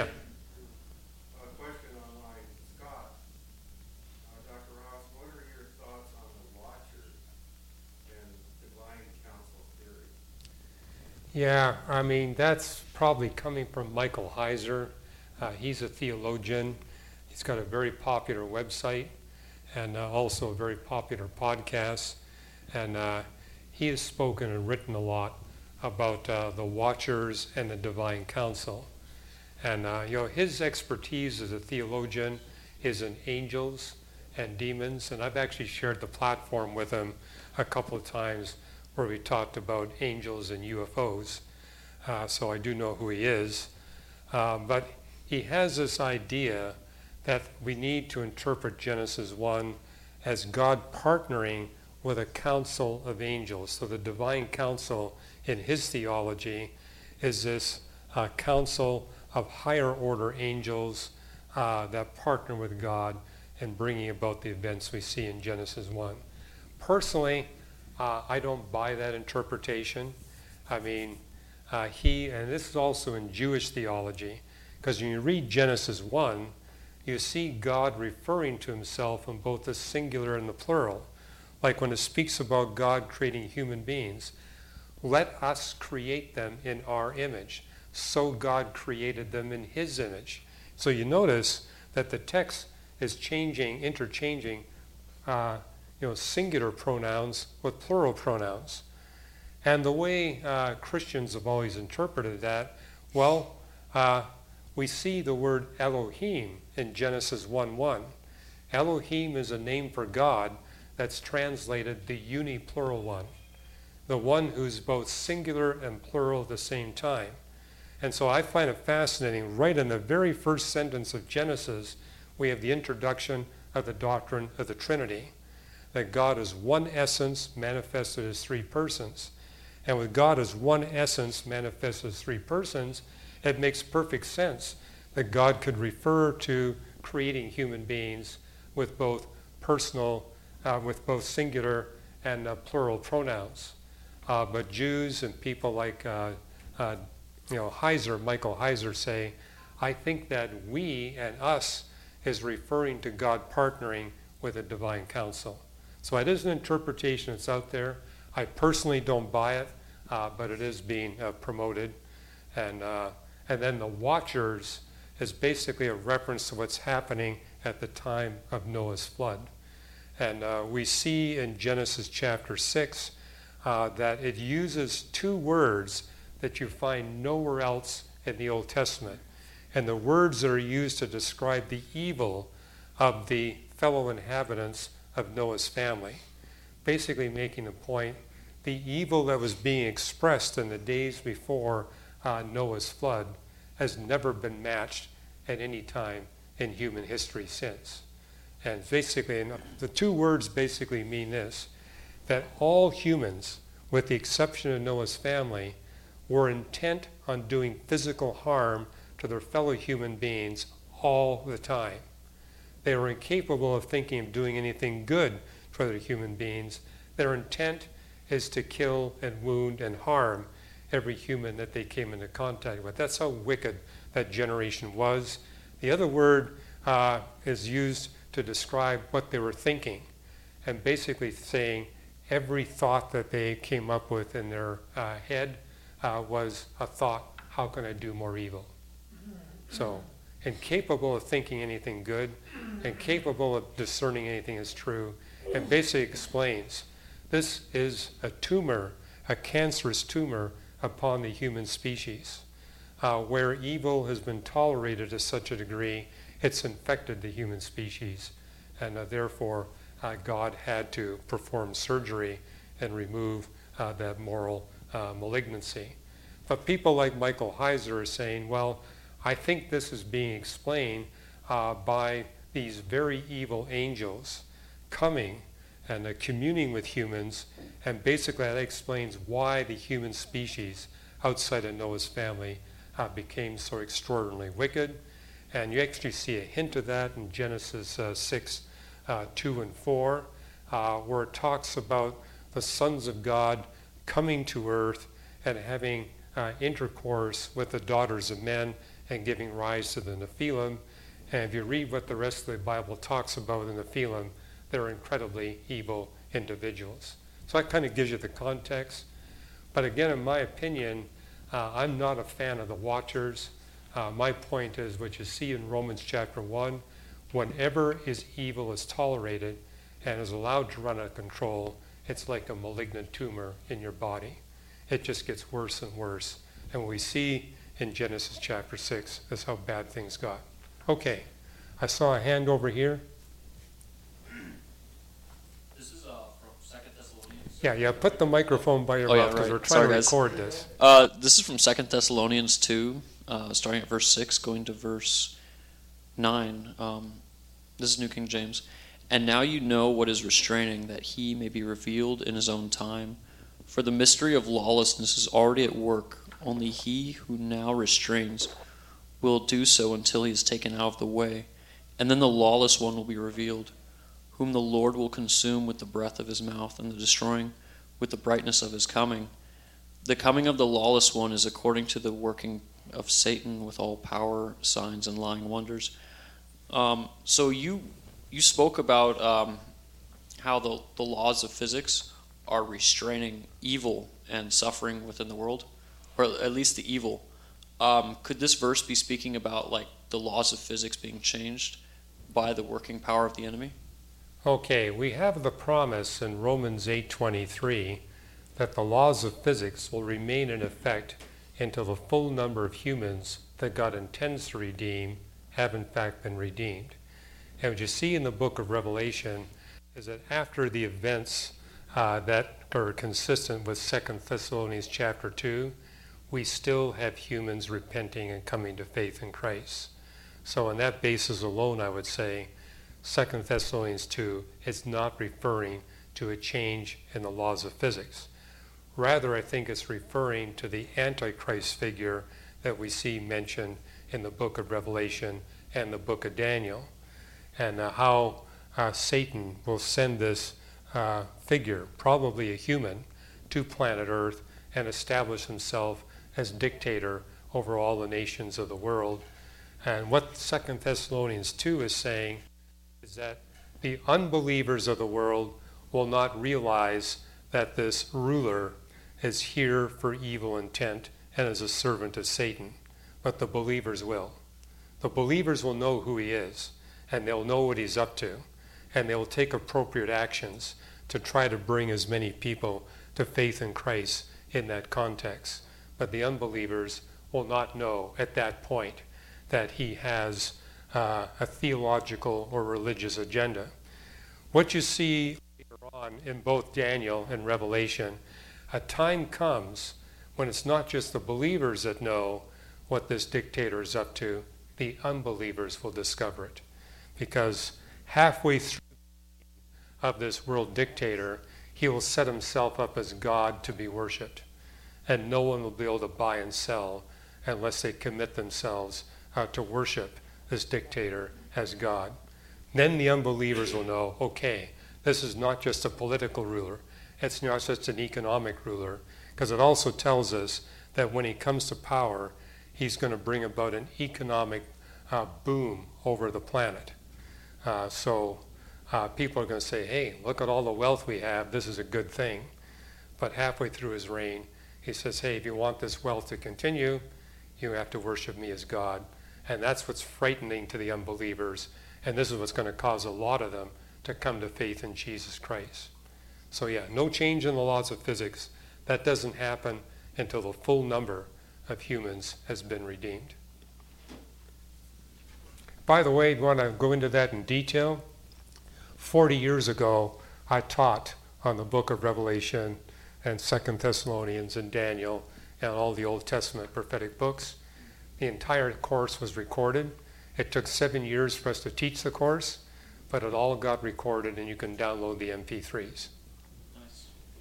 A question online, Scott. Uh, Doctor Ross, what are your thoughts on the Watchers and divine council theory? Yeah, I mean, that's probably coming from Michael Heiser. Uh, he's a theologian. He's got a very popular website and uh, also a very popular podcast. And uh, he has spoken and written a lot about uh, the Watchers and the Divine Council. And uh, you know, his expertise as a theologian is in angels and demons. And I've actually shared the platform with him a couple of times where we talked about angels and U F Os. Uh, so I do know who he is. Uh, but he has this idea that we need to interpret Genesis one as God partnering with a council of angels. So the divine council in his theology is this uh, council of higher order angels uh, that partner with God in bringing about the events we see in Genesis one. Personally, uh, I don't buy that interpretation. I mean, uh, he, and this is also in Jewish theology, because when you read Genesis one, you see God referring to himself in both the singular and the plural. Like when it speaks about God creating human beings, let us create them in our image. So God created them in his image. So you notice that the text is changing, interchanging, uh, you know, singular pronouns with plural pronouns. And the way uh, Christians have always interpreted that, well, uh, we see the word Elohim in Genesis one one. Elohim is a name for God that's translated the uniplural one, the one who's both singular and plural at the same time. And so I find it fascinating, right in the very first sentence of Genesis, we have the introduction of the doctrine of the Trinity, that God is one essence manifested as three persons. And with God as one essence manifested as three persons, it makes perfect sense that God could refer to creating human beings with both personal, uh, with both singular and uh, plural pronouns. Uh, but Jews and people like uh, uh, you know, Heiser, Michael Heiser say, I think that we and us is referring to God partnering with a divine council. So it is an interpretation that's out there. I personally don't buy it, uh, but it is being uh, promoted. And, uh, and then the Watchers is basically a reference to what's happening at the time of Noah's flood. And uh, we see in Genesis chapter six uh, that it uses two words that you find nowhere else in the Old Testament. And the words that are used to describe the evil of the fellow inhabitants of Noah's family, basically making the point, the evil that was being expressed in the days before uh, Noah's flood has never been matched at any time in human history since. And basically, and the two words basically mean this, that all humans, with the exception of Noah's family, were intent on doing physical harm to their fellow human beings all the time. They were incapable of thinking of doing anything good for their human beings. Their intent is to kill and wound and harm every human that they came into contact with. That's how wicked that generation was. The other word uh, is used to describe what they were thinking, and basically saying every thought that they came up with in their uh, head uh, was a thought, how can I do more evil? So, incapable of thinking anything good, incapable of discerning anything as true, and basically explains this is a tumor, a cancerous tumor upon the human species, uh, where evil has been tolerated to such a degree, it's infected the human species, and uh, therefore uh, God had to perform surgery and remove uh, that moral uh, malignancy. But people like Michael Heiser are saying, well, I think this is being explained uh, by these very evil angels coming and uh, communing with humans, and basically that explains why the human species outside of Noah's family uh, became so extraordinarily wicked. And you actually see a hint of that in Genesis uh, six, uh, two and four, uh, where it talks about the sons of God coming to earth and having uh, intercourse with the daughters of men and giving rise to the Nephilim. And if you read what the rest of the Bible talks about in the Nephilim, they're incredibly evil individuals. So that kind of gives you the context. But again, in my opinion, uh, I'm not a fan of the Watchers. Uh, my point is what you see in Romans chapter one, whenever is evil is tolerated and is allowed to run out of control, it's like a malignant tumor in your body. It just gets worse and worse. And what we see in Genesis chapter six is how bad things got. Okay, I saw a hand over here. This is uh, from Second Thessalonians. Yeah, yeah, put the microphone by your Oh, yeah, mouth because right. we're trying Sorry, to guys. record this. Uh, this is from Second Thessalonians two, uh, starting at verse six, going to verse nine. Um, this is New King James. And now you know what is restraining, that he may be revealed in his own time. For the mystery of lawlessness is already at work. Only he who now restrains will do so until he is taken out of the way. And then the lawless one will be revealed, whom the Lord will consume with the breath of his mouth and the destroying with the brightness of his coming. The coming of the lawless one is according to the working of Satan with all power, signs, and lying wonders. Um, so you you spoke about um, how the, the laws of physics are restraining evil and suffering within the world, or at least the evil. Um, could this verse be speaking about like the laws of physics being changed by the working power of the enemy? Okay, we have the promise in Romans eight twenty-three that the laws of physics will remain in effect until the full number of humans that God intends to redeem have in fact been redeemed. And what you see in the book of Revelation is that after the events uh, that are consistent with Second Thessalonians chapter two, we still have humans repenting and coming to faith in Christ. So on that basis alone, I would say Second Thessalonians two is not referring to a change in the laws of physics. Rather, I think it's referring to the Antichrist figure that we see mentioned in the book of Revelation and the book of Daniel, and uh, how uh, Satan will send this uh, figure, probably a human, to planet Earth and establish himself as dictator over all the nations of the world. And what Second Thessalonians two is saying is that the unbelievers of the world will not realize that this ruler is here for evil intent and is a servant of Satan, but the believers will. The believers will know who he is, and they'll know what he's up to, and they'll take appropriate actions to try to bring as many people to faith in Christ in that context. But the unbelievers will not know at that point that he has uh, a theological or religious agenda. What you see later on in both Daniel and Revelation, a time comes when it's not just the believers that know what this dictator is up to, the unbelievers will discover it. Because halfway through of this world dictator, he will set himself up as God to be worshipped. And no one will be able to buy and sell unless they commit themselves uh, to worship this dictator as God. Then the unbelievers will know, okay, this is not just a political ruler, it's not just an economic ruler, because it also tells us that when he comes to power, he's going to bring about an economic uh, boom over the planet. Uh, so uh, people are going to say, hey, look at all the wealth we have, this is a good thing. But halfway through his reign, he says, hey, if you want this wealth to continue, you have to worship me as God. And that's what's frightening to the unbelievers. And this is what's going to cause a lot of them to come to faith in Jesus Christ. So yeah, no change in the laws of physics. That doesn't happen until the full number of humans has been redeemed. By the way, if you want to go into that in detail, forty years ago, I taught on the book of Revelation and Second Thessalonians and Daniel and all the Old Testament prophetic books. The entire course was recorded. It took seven years for us to teach the course, but it all got recorded and you can download the M P threes. Nice.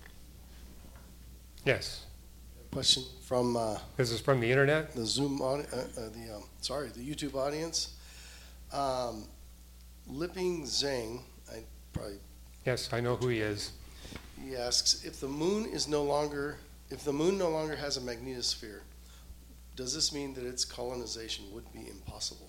Yes. Question from uh, This is from the internet? the Zoom audi- uh, uh, the um, sorry, the YouTube audience. Um, Lipping Zhang, I probably Yes, I know who he is. he asks if the moon is no longer if the moon no longer has a magnetosphere, does this mean that its colonization would be impossible?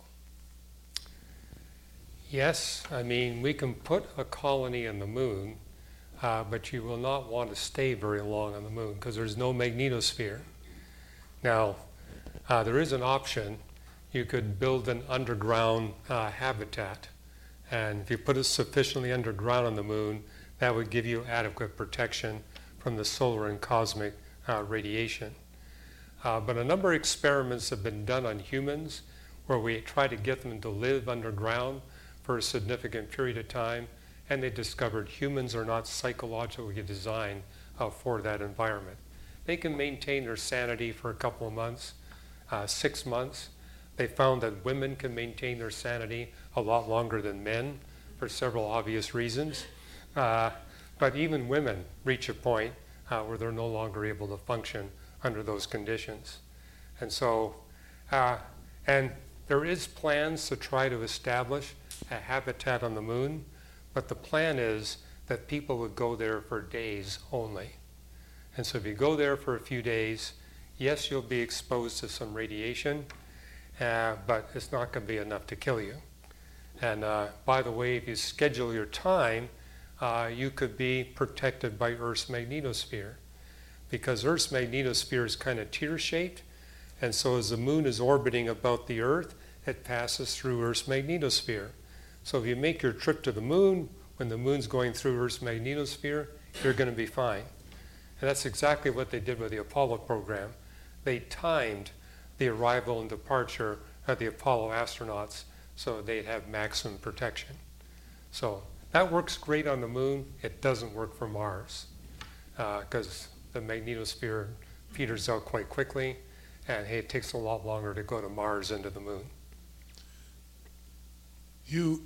Yes, I mean, we can put a colony in the moon, uh, but you will not want to stay very long on the moon because there's no magnetosphere. Now, uh, there is an option. You could build an underground uh, habitat, and if you put it sufficiently underground on the moon, that would give you adequate protection from the solar and cosmic uh, radiation. Uh, but a number of experiments have been done on humans where we try to get them to live underground for a significant period of time, and they discovered humans are not psychologically designed uh, for that environment. They can maintain their sanity for a couple of months, uh, six months. They found that women can maintain their sanity a lot longer than men, for several obvious reasons. Uh, but even women reach a point uh, where they're no longer able to function under those conditions. And so, uh, and there is plans to try to establish a habitat on the moon, but the plan is that people would go there for days only. And so if you go there for a few days, yes, you'll be exposed to some radiation, uh, but it's not going to be enough to kill you. And uh, by the way, if you schedule your time, uh, you could be protected by Earth's magnetosphere, because Earth's magnetosphere is kind of tear-shaped, and so as the moon is orbiting about the Earth, it passes through Earth's magnetosphere. So if you make your trip to the moon, when the moon's going through Earth's magnetosphere, you're going to be fine. And that's exactly what they did with the Apollo program. They timed the arrival and departure of the Apollo astronauts so they'd have maximum protection. So that works great on the moon. It doesn't work for Mars because uh, the magnetosphere peters out quite quickly, and hey, it takes a lot longer to go to Mars than to the moon. You,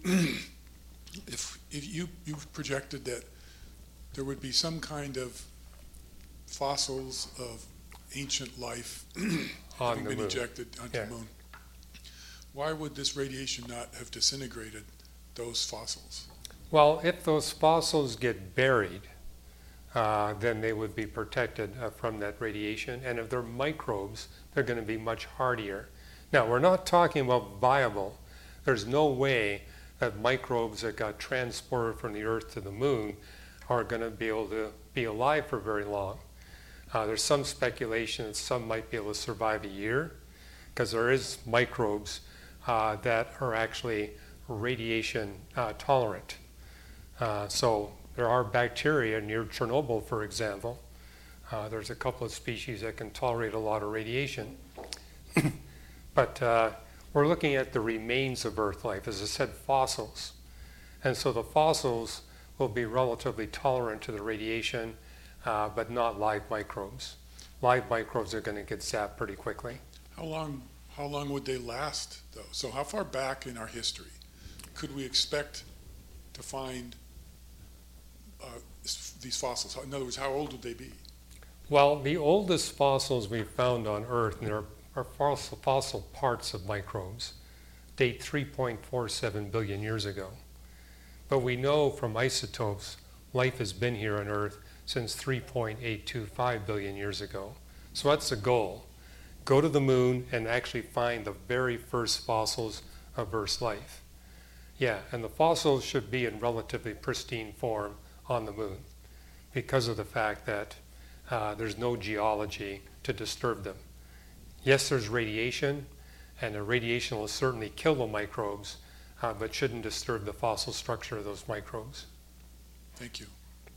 if, if you, you've projected that there would be some kind of fossils of ancient life having been moon. ejected onto Yeah. the moon. Why would this radiation not have disintegrated those fossils? Well, if those fossils get buried, uh, then they would be protected uh, from that radiation. And if they're microbes, they're going to be much hardier. Now, we're not talking about viable. There's no way that microbes that got transported from the Earth to the moon are going to be able to be alive for very long. Uh, there's some speculation that some might be able to survive a year, because there is microbes uh, that are actually radiation uh, tolerant. Uh, so there are bacteria near Chernobyl, for example. Uh, there's a couple of species that can tolerate a lot of radiation. But uh, we're looking at the remains of Earth life, as I said, fossils. And so the fossils will be relatively tolerant to the radiation, uh, but not live microbes. Live microbes are going to get zapped pretty quickly. How long, how long would they last, though? So how far back in our history could we expect to find uh, these fossils? In other words, how old would they be? Well, the oldest fossils we've found on Earth, and there are fossil, fossil parts of microbes, date three point four seven billion years ago. But we know from isotopes life has been here on Earth since three point eight two five billion years ago. So that's the goal. Go to the moon and actually find the very first fossils of Earth's life. Yeah, and the fossils should be in relatively pristine form on the moon because of the fact that uh, there's no geology to disturb them. Yes, there's radiation, and the radiation will certainly kill the microbes, uh, but shouldn't disturb the fossil structure of those microbes. Thank you.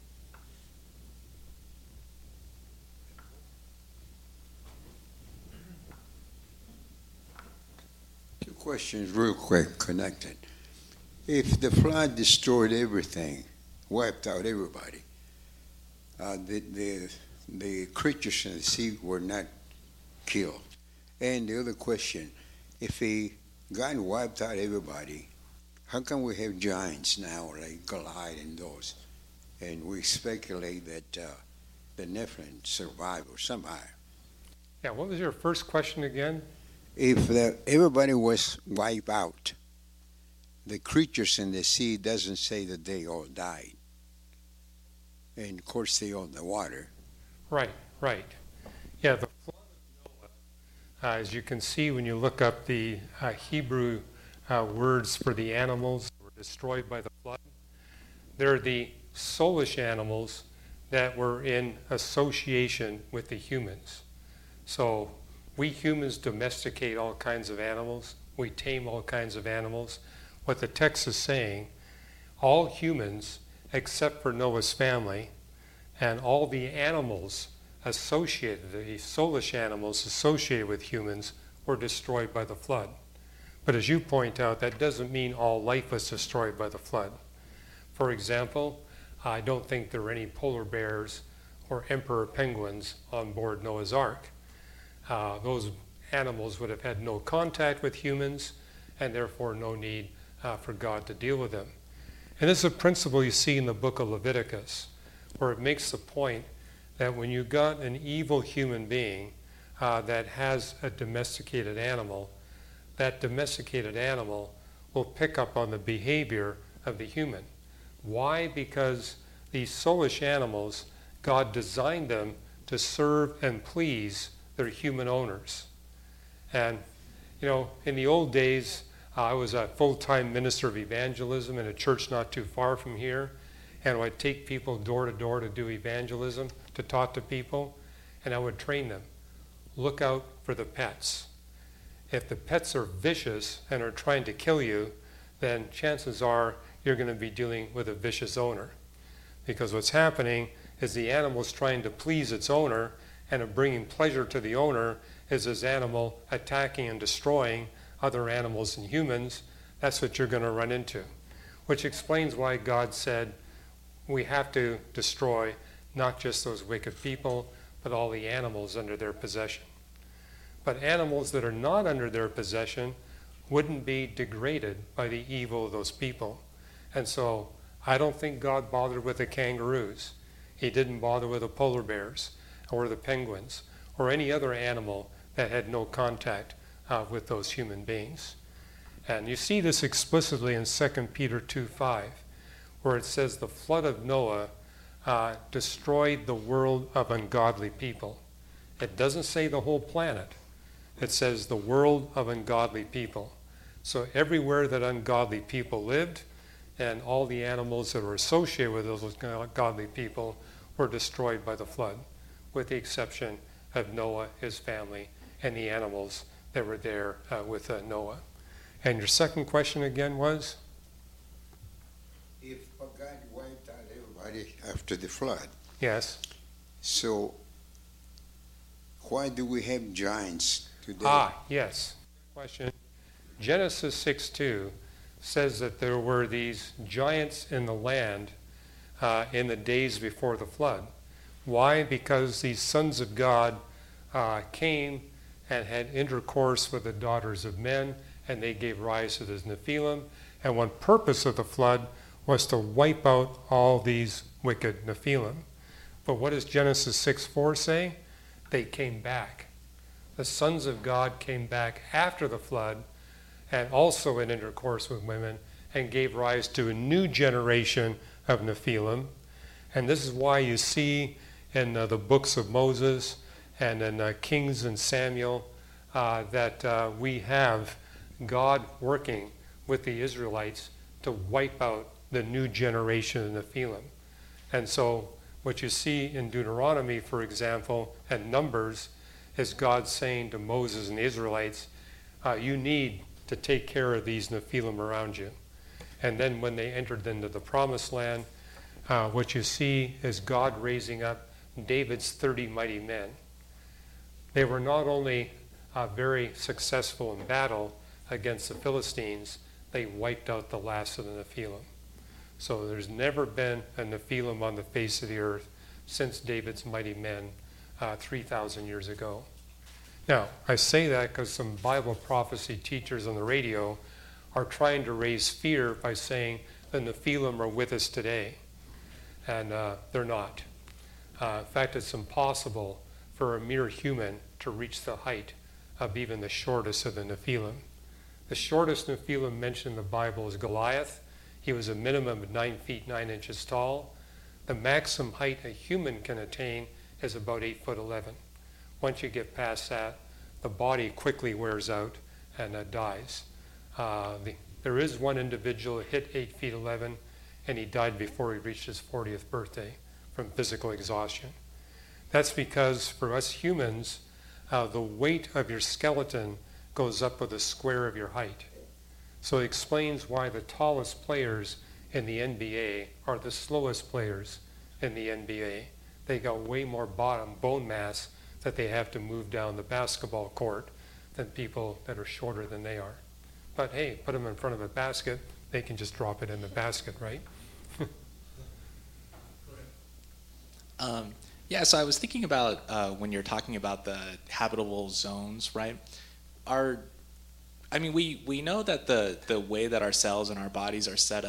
Two questions real quick connected. If the flood destroyed everything, wiped out everybody, uh, the, the, the creatures in the sea were not killed. And the other question, if he God wiped out everybody, how come we have giants now like Goliath and those? And we speculate that uh, the Nephilim survived or somehow. Yeah, what was your first question again? If the, everybody was wiped out, the creatures in the sea doesn't say that they all died. And of course they all in the water. Right, right. Yeah, the flood of Noah, uh, as you can see when you look up the uh, Hebrew uh, words for the animals that were destroyed by the flood, they're the soulish animals that were in association with the humans. So we humans domesticate all kinds of animals. We tame all kinds of animals. What the text is saying, all humans except for Noah's family and all the animals associated, the soulish animals associated with humans, were destroyed by the flood. But as you point out, that doesn't mean all life was destroyed by the flood. For example, I don't think there were any polar bears or emperor penguins on board Noah's Ark. Uh, those animals would have had no contact with humans and therefore no need uh, for God to deal with them. And this is a principle you see in the book of Leviticus, where it makes the point that when you got an evil human being uh, that has a domesticated animal, that domesticated animal will pick up on the behavior of the human. Why? Because these soulish animals, God designed them to serve and please their human owners. And, you know, in the old days, uh, I was a full-time minister of evangelism in a church not too far from here, and I would take people door to door to do evangelism, to talk to people, and I would train them. Look out for the pets. If the pets are vicious and are trying to kill you, then chances are you're going to be dealing with a vicious owner. Because what's happening is the animal is trying to please its owner, and of bringing pleasure to the owner is this animal attacking and destroying other animals and humans. That's what you're going to run into. Which explains why God said we have to destroy not just those wicked people, but all the animals under their possession. But animals that are not under their possession wouldn't be degraded by the evil of those people. And so I don't think God bothered with the kangaroos. He didn't bother with the polar bears or the penguins or any other animal that had no contact uh, with those human beings. And you see this explicitly in Second Peter two five, where it says the flood of Noah uh, destroyed the world of ungodly people. It doesn't say the whole planet. It says the world of ungodly people. So everywhere that ungodly people lived, and all the animals that were associated with those godly people were destroyed by the flood, with the exception of Noah, his family, and the animals that were there uh, with uh, Noah. And your second question again was? If God wiped out everybody after the flood, Yes. so why do we have giants today? Ah, yes. Question. Genesis six two says that there were these giants in the land uh, in the days before the flood. Why? Because these sons of God uh, came and had intercourse with the daughters of men, and they gave rise to this Nephilim. And one purpose of the flood was to wipe out all these wicked Nephilim. But what does Genesis six four say? They came back. The sons of God came back after the flood, and also in intercourse with women, and gave rise to a new generation of Nephilim. And this is why you see in uh, the books of Moses and in uh, Kings and Samuel uh, that uh, we have God working with the Israelites to wipe out the new generation of Nephilim. And so what you see in Deuteronomy, for example, and Numbers, is God saying to Moses and the Israelites, uh, you need to take care of these Nephilim around you. And then when they entered into the promised land, uh, what you see is God raising up David's thirty mighty men. They were not only uh, very successful in battle against the Philistines, they wiped out the last of the Nephilim. So there's never been a Nephilim on the face of the earth since David's mighty men uh, three thousand years ago. Now, I say that because some Bible prophecy teachers on the radio are trying to raise fear by saying the Nephilim are with us today. And uh, they're not. Uh, in fact, it's impossible for a mere human to reach the height of even the shortest of the Nephilim. The shortest Nephilim mentioned in the Bible is Goliath. He was a minimum of nine feet nine inches tall. The maximum height a human can attain is about eight foot eleven. Once you get past that, the body quickly wears out and uh, dies. Uh, the, there is one individual who hit eight feet eleven, and he died before he reached his fortieth birthday from physical exhaustion. That's because for us humans, uh, the weight of your skeleton goes up with the square of your height. So it explains why the tallest players in the N B A are the slowest players in the N B A. They got way more bottom bone mass that they have to move down the basketball court than people that are shorter than they are. But hey, put them in front of a basket, they can just drop it in the basket, right? Um, yeah, so I was thinking about uh, when you're talking about the habitable zones, right? Are, I mean, we, we know that the, the way that our cells and our bodies are set up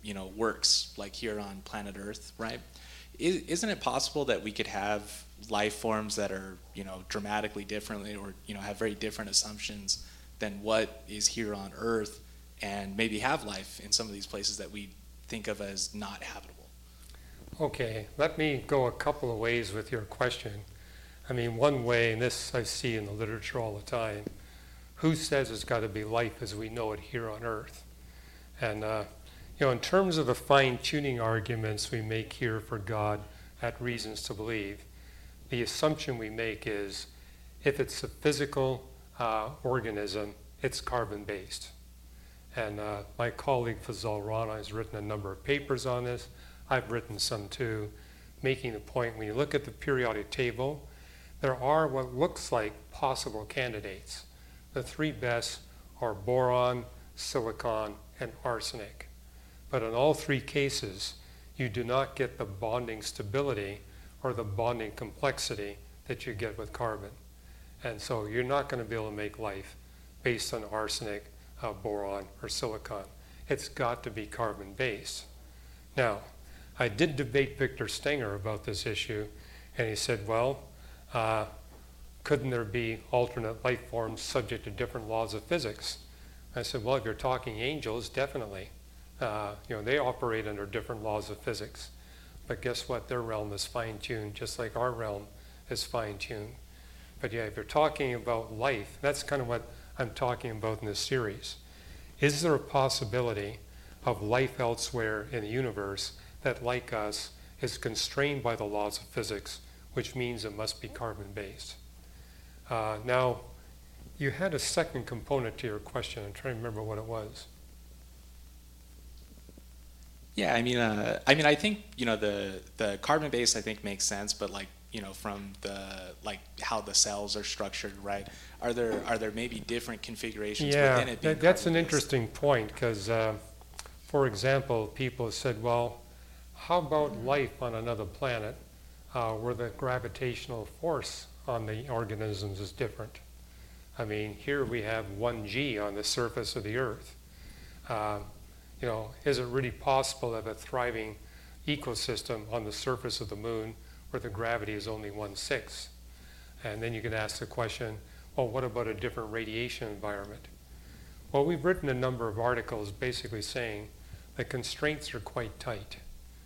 you know, works like here on planet Earth, right? Is, isn't it possible that we could have life forms that are, you know, dramatically differently, or, you know, have very different assumptions than what is here on Earth, and maybe have life in some of these places that we think of as not habitable? Okay, let me go a couple of ways with your question. I mean, one way, and this I see in the literature all the time, who says it's got to be life as we know it here on Earth? And, uh, you know, in terms of the fine-tuning arguments we make here for God at Reasons to Believe, the assumption we make is if it's a physical uh, organism, it's carbon-based. And uh, my colleague Fazal Rana has written a number of papers on this. I've written some too, making the point when you look at the periodic table, there are what looks like possible candidates. The three best are boron, silicon, and arsenic. But in all three cases, you do not get the bonding stability or the bonding complexity that you get with carbon. And so you're not going to be able to make life based on arsenic, uh, boron, or silicon. It's got to be carbon-based. Now, I did debate Victor Stenger about this issue, and he said, well, uh, couldn't there be alternate life forms subject to different laws of physics? I said, well, if you're talking angels, definitely. Uh, you know, they operate under different laws of physics. But guess what? Their realm is fine-tuned, just like our realm is fine-tuned. But yeah, if you're talking about life, that's kind of what I'm talking about in this series. Is there a possibility of life elsewhere in the universe that, like us, is constrained by the laws of physics, which means it must be carbon-based? Uh, now, you had a second component to your question. I'm trying to remember what it was. Yeah, I mean, uh, I mean, I think, you know, the the carbon base I think makes sense, but like, you know, from the like how the cells are structured, right? Are there are there maybe different configurations Yeah, within it? being that, that's an carbon-based? interesting point because, uh, for example, people have said, well, how about life on another planet uh, where the gravitational force on the organisms is different? I mean, here we have one G on the surface of the Earth. Uh, you know, is it really possible to have a thriving ecosystem on the surface of the moon where the gravity is only one-sixth? And then you can ask the question, well, what about a different radiation environment? Well, we've written a number of articles basically saying the constraints are quite tight.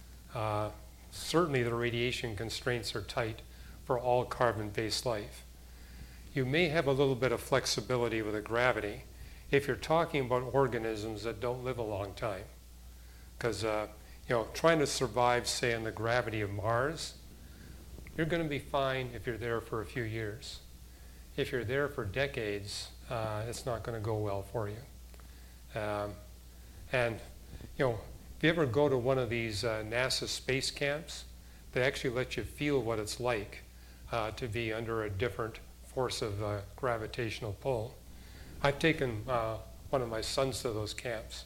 Uh, certainly the radiation constraints are tight for all carbon-based life. You may have a little bit of flexibility with the gravity if you're talking about organisms that don't live a long time. Because, uh, you know, trying to survive, say, in the gravity of Mars, you're going to be fine if you're there for a few years. If you're there for decades, uh, it's not going to go well for you. Um, and, you know, if you ever go to one of these uh, NASA space camps, they actually let you feel what it's like uh, to be under a different force of uh, gravitational pull. I've taken uh, one of my sons to those camps.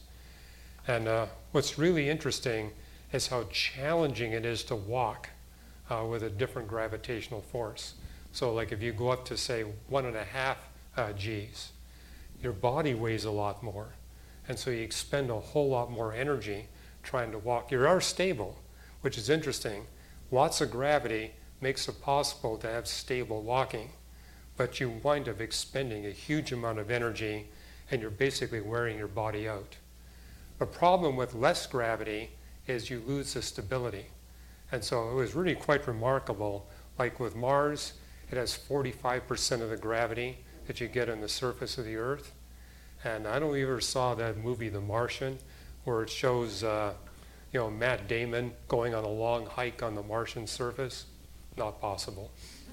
And uh, what's really interesting is how challenging it is to walk uh, with a different gravitational force. So like if you go up to, say, one and a half uh, G's, your body weighs a lot more. And so you expend a whole lot more energy trying to walk. You are stable, which is interesting. Lots of gravity makes it possible to have stable walking. But you wind up expending a huge amount of energy and you're basically wearing your body out. The problem with less gravity is you lose the stability. And so it was really quite remarkable. Like with Mars, it has forty-five percent of the gravity that you get on the surface of the Earth. And I don't know if you ever saw that movie, The Martian, where it shows uh, you know, Matt Damon going on a long hike on the Martian surface. Not possible.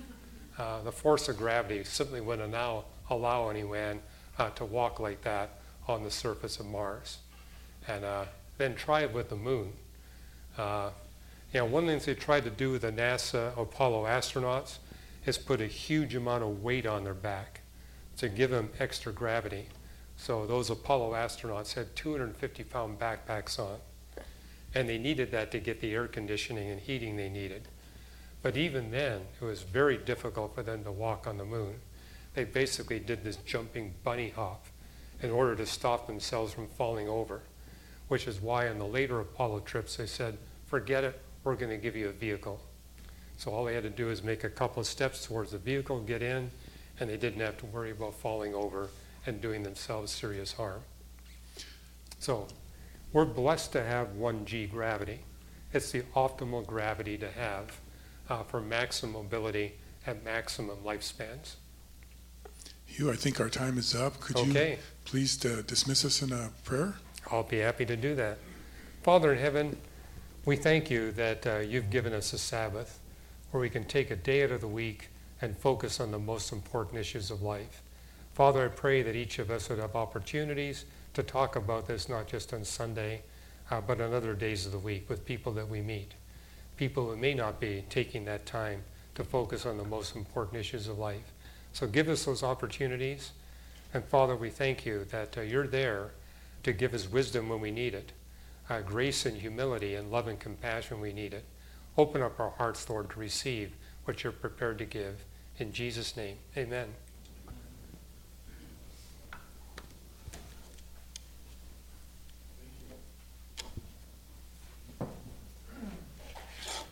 Uh, the force of gravity simply wouldn't now allow anyone uh, to walk like that on the surface of Mars. And uh, then try it with the moon. Uh, you know, one of the things they tried to do with the NASA Apollo astronauts is put a huge amount of weight on their back to give them extra gravity. So those Apollo astronauts had two hundred fifty pound backpacks on. And they needed that to get the air conditioning and heating they needed. But even then, it was very difficult for them to walk on the moon. They basically did this jumping bunny hop in order to stop themselves from falling over. which is why on the later Apollo trips they said, forget it, we're going to give you a vehicle. So all they had to do is make a couple of steps towards the vehicle, get in, and they didn't have to worry about falling over and doing themselves serious harm. So we're blessed to have one G gravity. It's the optimal gravity to have uh, for maximum mobility at maximum lifespans. Hugh, I think our time is up. Could Okay. you please uh, dismiss us in a prayer? I'll be happy to do that. Father in heaven, we thank you that uh, you've given us a Sabbath where we can take a day out of the week and focus on the most important issues of life. Father, I pray that each of us would have opportunities to talk about this not just on Sunday, uh, but on other days of the week with people that we meet, people who may not be taking that time to focus on the most important issues of life. So give us those opportunities. And Father, we thank you that uh, you're there to give us wisdom when we need it, uh, grace and humility and love and compassion when we need it. Open up our hearts, Lord, to receive what you're prepared to give. In Jesus' name, amen.